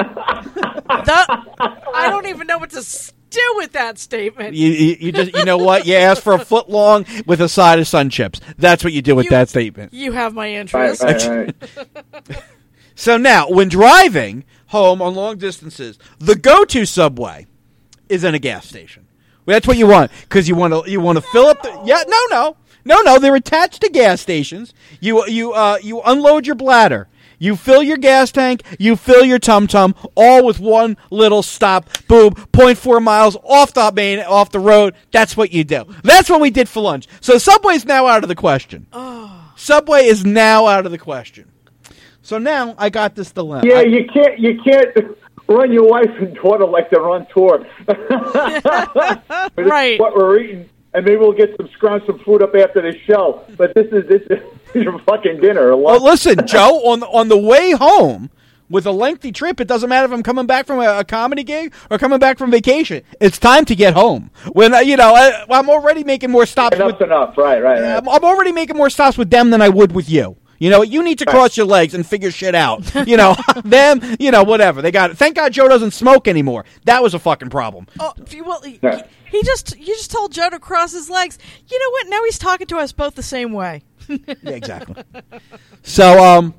S6: I don't even know what to do with that statement.
S4: you just, you know what? You ask for a foot long with a side of Sun Chips. That's what you do with that statement.
S6: You have my interest.
S5: Right.
S4: So now, when driving home on long distances, the go-to Subway is in a gas station. Well, that's what you want, because you want to fill up the... Yeah, no, they're attached to gas stations. You unload your bladder. You fill your gas tank, you fill your tum-tum, all with one little stop, boom, 0.4 miles off the road. That's what you do. That's what we did for lunch. So Subway's now out of the question. Subway is now out of the question. So now I got this dilemma.
S5: Yeah, you can't run your wife and daughter like they're on tour.
S6: Right.
S5: What we're eating, and maybe we'll get some food up after the show. But this is your fucking dinner.
S4: Well, listen, Joe, on the way home with a lengthy trip, it doesn't matter if I'm coming back from a comedy gig or coming back from vacation. It's time to get home. When I'm already making more stops.
S5: Enough's enough. Right.
S4: I'm already making more stops with them than I would with you. You need to cross your legs and figure shit out. Them, whatever. They got it. Thank God Joe doesn't smoke anymore. That was a fucking problem.
S6: Oh, well, you just told Joe to cross his legs. You know what? Now he's talking to us both the same way.
S4: Yeah, exactly. So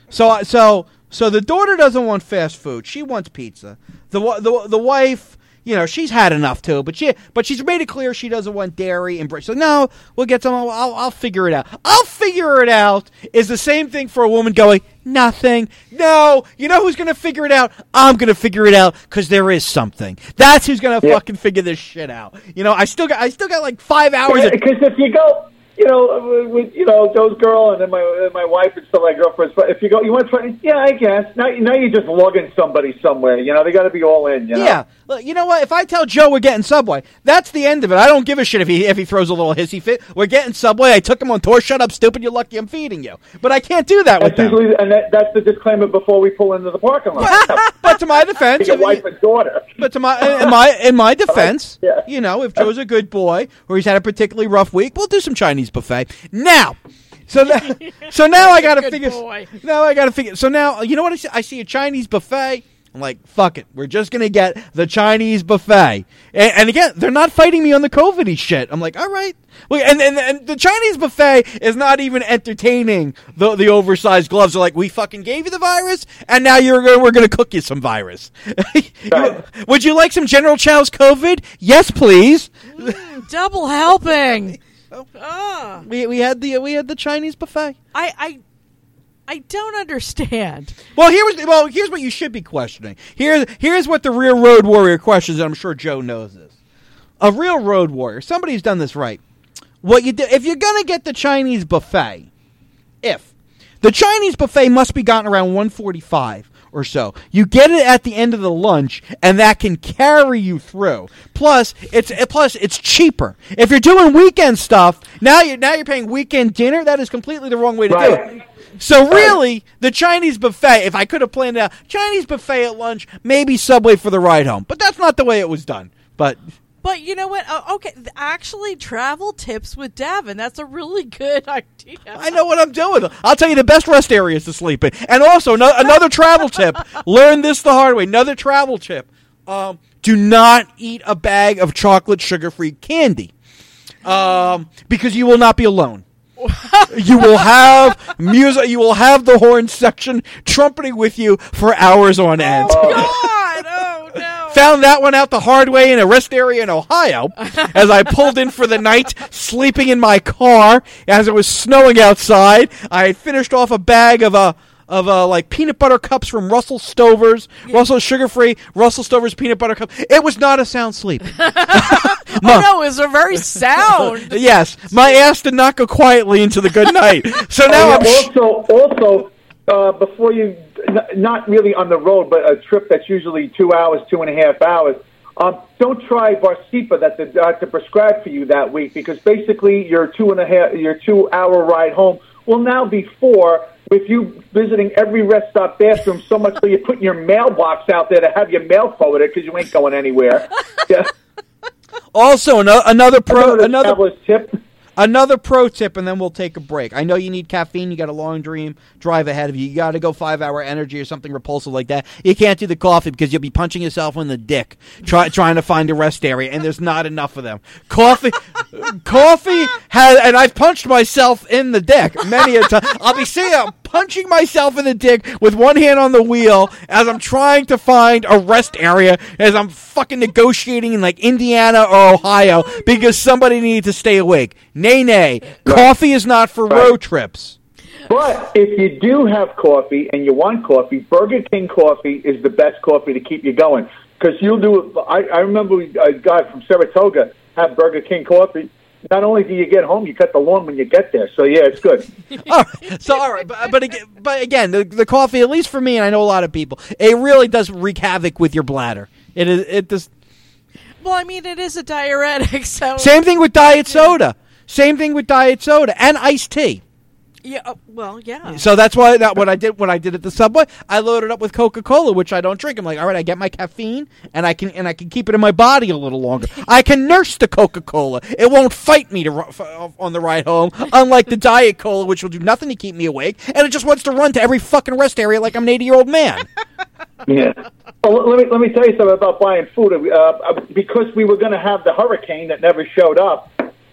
S4: the daughter doesn't want fast food. She wants pizza. The wife, she's had enough too. But she's made it clear she doesn't want dairy and bread. So no, we'll get some. I'll figure it out. I'll figure it out is the same thing for a woman going nothing. No, you know who's gonna figure it out? I'm gonna figure it out because there is something. That's who's gonna fucking figure this shit out. I still got like 5 hours.
S5: Because if you go. With Joe's girl and then my wife and still my girlfriends. But if you want to try, yeah, I guess now you're just lugging somebody somewhere. They got to be all in.
S4: Yeah, look, you know what? If I tell Joe we're getting Subway, that's the end of it. I don't give a shit if he throws a little hissy fit. We're getting Subway. I took him on tour. Shut up, stupid. You're lucky I'm feeding you. But I can't do that with them.
S5: That's the disclaimer before we pull into the parking lot.
S4: But to my defense,
S5: your wife and daughter.
S4: But in my defense, if Joe's a good boy or he's had a particularly rough week, we'll do some Chinese buffet. Now, so now I got to figure. Now I got to figure. So now, you know what? I see a Chinese buffet. I'm like, fuck it. We're just gonna get the Chinese buffet. And again, they're not fighting me on the COVID-y shit. I'm like, all right. And the Chinese buffet is not even entertaining the oversized gloves. They're like, we fucking gave you the virus, and now we're gonna cook you some virus. Would you like some General Chow's COVID? Yes, please.
S6: Double helping.
S4: We had the Chinese buffet.
S6: I don't understand.
S4: Well, here's what you should be questioning. Here's what the real road warrior questions, and I'm sure Joe knows this. A real road warrior, somebody who's done this right. What you do if you're gonna get the Chinese buffet, if the Chinese buffet must be gotten around 1:45 or so, you get it at the end of the lunch, and that can carry you through. Plus, it's cheaper. If you're doing weekend stuff, now you're paying weekend dinner. That is completely the wrong way to do it. So really, the Chinese buffet, if I could have planned it out, Chinese buffet at lunch, maybe Subway for the ride home. But that's not the way it was done. But
S6: you know what? Okay, actually, travel tips with Davin. That's a really good idea.
S4: I know what I'm doing. I'll tell you the best rest areas to sleep in. And also, another travel tip. Learn this the hard way. Another travel tip. Do not eat a bag of chocolate sugar-free candy. Because you will not be alone. You will have music. You will have the horn section trumpeting with you for hours on end.
S6: Oh, God! Oh, no.
S4: Found that one out the hard way in a rest area in Ohio as I pulled in for the night, sleeping in my car as it was snowing outside. I had finished off a bag of like peanut butter cups from Russell Stover's, Russell sugar-free, Russell Stover's peanut butter cup. It was not a sound sleep.
S6: No, it was a very sound.
S4: Yes, my ass did not go quietly into the good night. So now
S5: before you, not really on the road, but a trip that's usually 2 hours, 2.5 hours. don't try Varsipa that the doctor prescribed for you that week, because basically your 2 hour ride home will now be 4 with you visiting every rest stop bathroom, so much so you're putting your mailbox out there to have your mail forwarded because you ain't going anywhere. Yeah.
S4: Also, another
S5: tip.
S4: Another pro tip, and then we'll take a break. I know you need caffeine. You got a long drive ahead of you. You got to go 5-hour energy or something repulsive like that. You can't do the coffee because you'll be punching yourself in the dick trying to find a rest area, and there's not enough of them. Coffee has, and I've punched myself in the dick many a time. I'll be sitting there punching myself in the dick with one hand on the wheel as I'm trying to find a rest area, as I'm fucking negotiating in like Indiana or Ohio because somebody needs to stay awake. Nay. Coffee is not for road trips.
S5: But if you do have coffee and you want coffee, Burger King coffee is the best coffee to keep you going. Because you'll do. I remember a guy from Saratoga had Burger King coffee. Not only do you get home, you cut the lawn when you get there. So yeah, it's good.
S4: All right, but again, the coffee, at least for me, and I know a lot of people, it really does wreak havoc with your bladder. It does.
S6: Well, I mean, it is a diuretic, so
S4: same thing with diet soda. Same thing with diet soda and iced tea.
S6: Yeah, well, yeah.
S4: So that's why what I did at the Subway, I loaded up with Coca-Cola, which I don't drink. I'm like, all right, I get my caffeine, and I can keep it in my body a little longer. I can nurse the Coca-Cola. It won't fight me on the ride home, unlike the Diet Cola, which will do nothing to keep me awake, and it just wants to run to every fucking rest area like I'm an 80-year-old man.
S5: Yeah. Well, let me tell you something about buying food. Because we were going to have the hurricane that never showed up.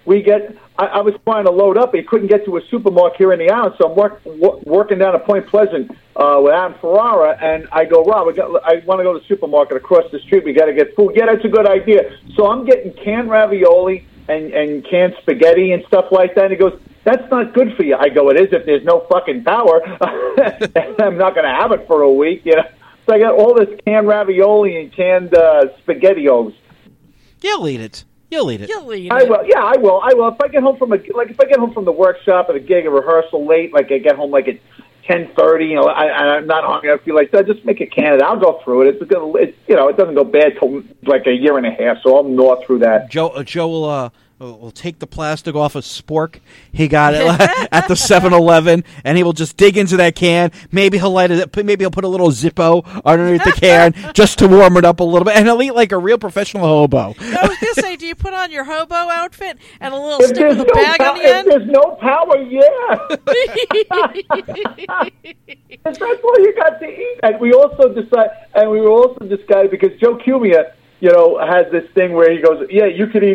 S5: I was trying to load up. He couldn't get to a supermarket here in the island, so I'm working down at Point Pleasant with Adam Ferrara, and I go, Rob, I want to go to the supermarket across the street. We got to get food. Yeah, that's a good idea. So I'm getting canned ravioli and canned spaghetti and stuff like that. And he goes, that's not good for you. I go, it is if there's no fucking power. I'm not going to have it for a week. You know? So I got all this canned ravioli and canned SpaghettiOs.
S4: You'll eat it.
S5: I will. Yeah, I will. If I get home from the workshop at a gig, a rehearsal late, like I get home like at 10:30, I'm not hungry. I feel like so just make a can of it. I'll go through it. It doesn't go bad till like a year and a half, so I'll gnaw through that.
S4: Joe will take the plastic off a spork he got it at the 7-Eleven, and he will just dig into that can. Maybe he'll light it. Maybe he'll put a little Zippo underneath the can just to warm it up a little bit, and he'll eat like a real professional hobo.
S6: I was going to say, do you put on your hobo outfit and a little stick with a bag on the end?
S5: If there's no power, yeah. That's all you got to eat. And we were also decided because Joe Cumia, has this thing where he goes, yeah,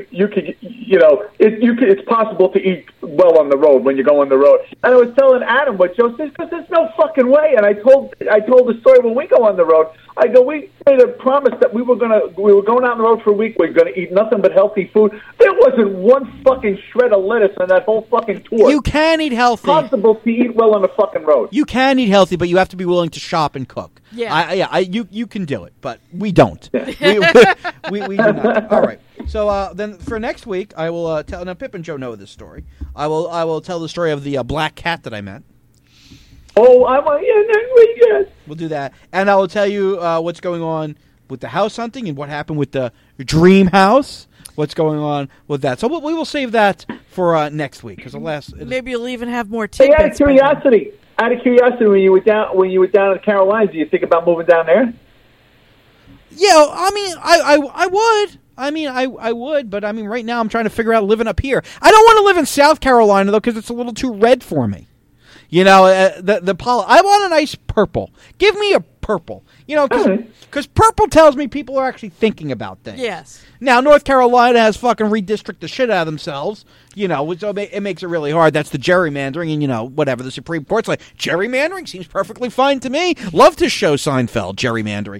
S5: it's possible to eat well on the road when you go on the road. And I was telling Adam what Joe says, because there's no fucking way. And I told the story when we go on the road. I go, we made a promise that we were going out on the road for a week. We were going to eat nothing but healthy food. There wasn't one fucking shred of lettuce on that whole fucking tour.
S4: You can eat healthy.
S5: It's possible to eat well on the fucking road.
S4: You can eat healthy, but you have to be willing to shop and cook.
S6: Yeah.
S4: You can do it, but we don't. Yeah. We do not. All right. So then for next week, I will tell. Now, Pip and Joe know this story. I will tell the story of the black cat that I met.
S5: Oh, yes.
S4: We'll do that, and I will tell you what's going on with the house hunting and what happened with the dream house. What's going on with that? So we will save that for next week because
S6: maybe you'll even have more
S5: tidbits.
S6: Hey,
S5: out of curiosity, when you were down in the Carolinas, do you think about moving down there?
S4: Yeah, I mean, I would. I would, but I mean, right now I'm trying to figure out living up here. I don't want to live in South Carolina though because it's a little too red for me. The pollen. I want a nice purple. Give me a purple. Because purple tells me people are actually thinking about things.
S6: Yes.
S4: Now, North Carolina has fucking redistricted the shit out of themselves, so it makes it really hard. That's the gerrymandering, and, whatever. The Supreme Court's like, gerrymandering seems perfectly fine to me. Love to show Seinfeld, gerrymandering.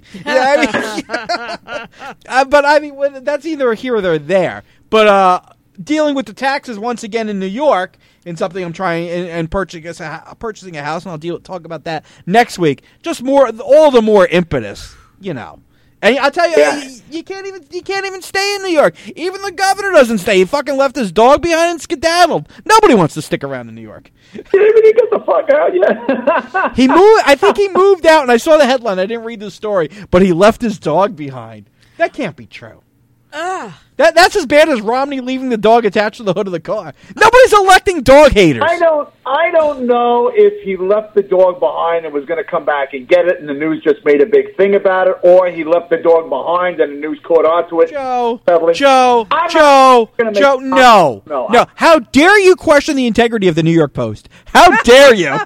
S4: But, that's either here or there. But, dealing with the taxes once again in New York, in something I'm trying and purchasing a house, and I'll talk about that next week. Just all the more impetus, And I'll tell you, you can't even stay in New York. Even the governor doesn't stay. He fucking left his dog behind and skedaddled. Nobody wants to stick around in New York.
S5: Didn't he get the fuck out yet?
S4: He moved. I think he moved out, and I saw the headline. I didn't read the story, but he left his dog behind. That can't be true. That's as bad as Romney leaving the dog attached to the hood of the car. Nobody's electing dog haters.
S5: I don't know if he left the dog behind and was going to come back and get it, and the news just made a big thing about it, or he left the dog behind and the news caught on to it.
S4: Joe, no. How dare you question the integrity of the New York Post? How dare you?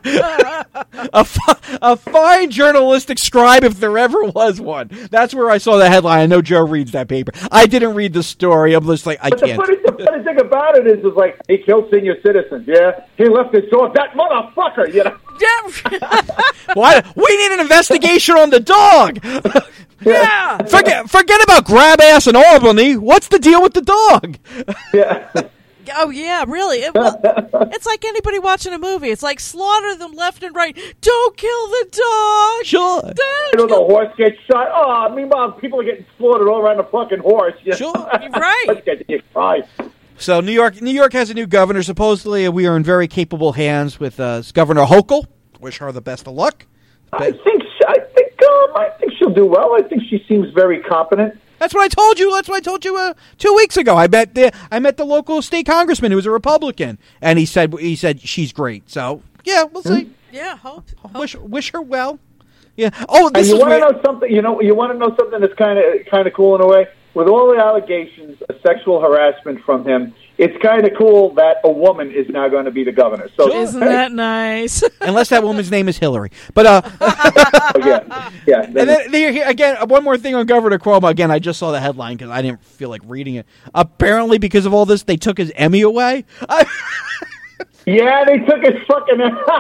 S4: a fine journalistic scribe, if there ever was one. That's where I saw the headline. I know Joe reads that paper. I didn't read the story. I'm just like, I can't.
S5: The funny thing about it is like, he killed senior citizens, yeah? He left his dog. That motherfucker, you know?
S4: Why? We need an investigation on the dog.
S6: Yeah.
S4: Forget about grab ass in Albany. What's the deal with the dog?
S5: Yeah.
S6: Oh, yeah, really. It's like anybody watching a movie. It's like slaughter them left and right. Don't kill the dog.
S4: Sure.
S5: The horse gets shot. Oh, meanwhile, people are getting slaughtered all around the fucking horse. You know?
S4: Sure.
S6: Right.
S5: Let's get to Christ.
S4: So New York has a new governor. Supposedly, we are in very capable hands with Governor Hochul. Wish her the best of luck.
S5: I think she'll do well. I think she seems very competent.
S4: That's what I told you. 2 weeks ago. I met the local state congressman who was a Republican, and he said she's great. So yeah, we'll see.
S6: Yeah, hope.
S4: Wish her well. Yeah. Oh,
S5: and you want to know something? You want to know something that's kind of cool in a way. With all the allegations of sexual harassment from him, it's kind of cool that a woman is now going to be the governor. So
S6: isn't that nice?
S4: Unless that woman's name is Hillary. But
S5: yeah.
S4: And then again, one more thing on Governor Cuomo. Again, I just saw the headline because I didn't feel like reading it. Apparently, because of all this, they took his Emmy away.
S5: Yeah, they took his fucking.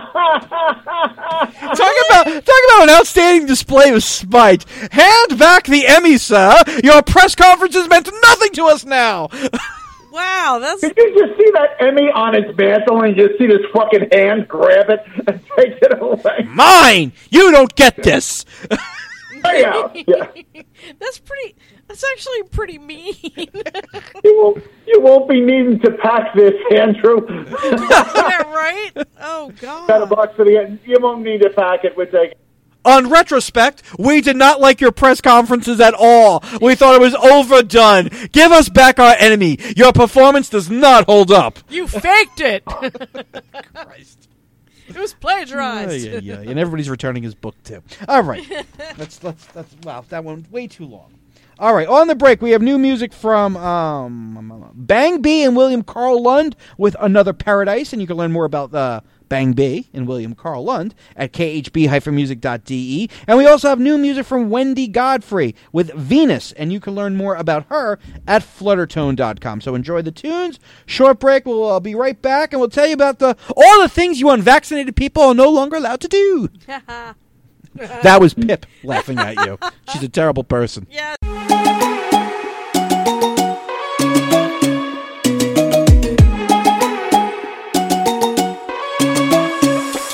S4: Talk about an outstanding display of spite. Hand back the Emmy, sir. Your press conferences meant nothing to us now.
S6: Wow, that's.
S5: Did you just see that Emmy on his mantle and you just see this fucking hand grab it and take it away?
S4: Mine. You don't get this.
S5: Yeah.
S6: That's actually pretty mean.
S5: You won't be needing to pack this, Andrew.
S6: Yeah, right? Oh, God.
S5: Got a box for the end. You won't need to pack it. We'll take it.
S4: On retrospect, we did not like your press conferences at all. We thought it was overdone. Give us back our enemy. Your performance does not hold up.
S6: You faked it. Christ. It was plagiarized.
S4: Yeah. And everybody's returning his book, too. All right. Let's wow, that one way too long. All right, on the break, we have new music from Bang B and William Carl Lund with Another Paradise, and you can learn more about Bang B and William Carl Lund at khb-music.de. And we also have new music from Wendy Godfrey with Venus, and you can learn more about her at fluttertone.com. So enjoy the tunes. Short break, we'll be right back, and we'll tell you about all the things you unvaccinated people are no longer allowed to do. That was Pip laughing at you. She's a terrible person.
S6: Yeah.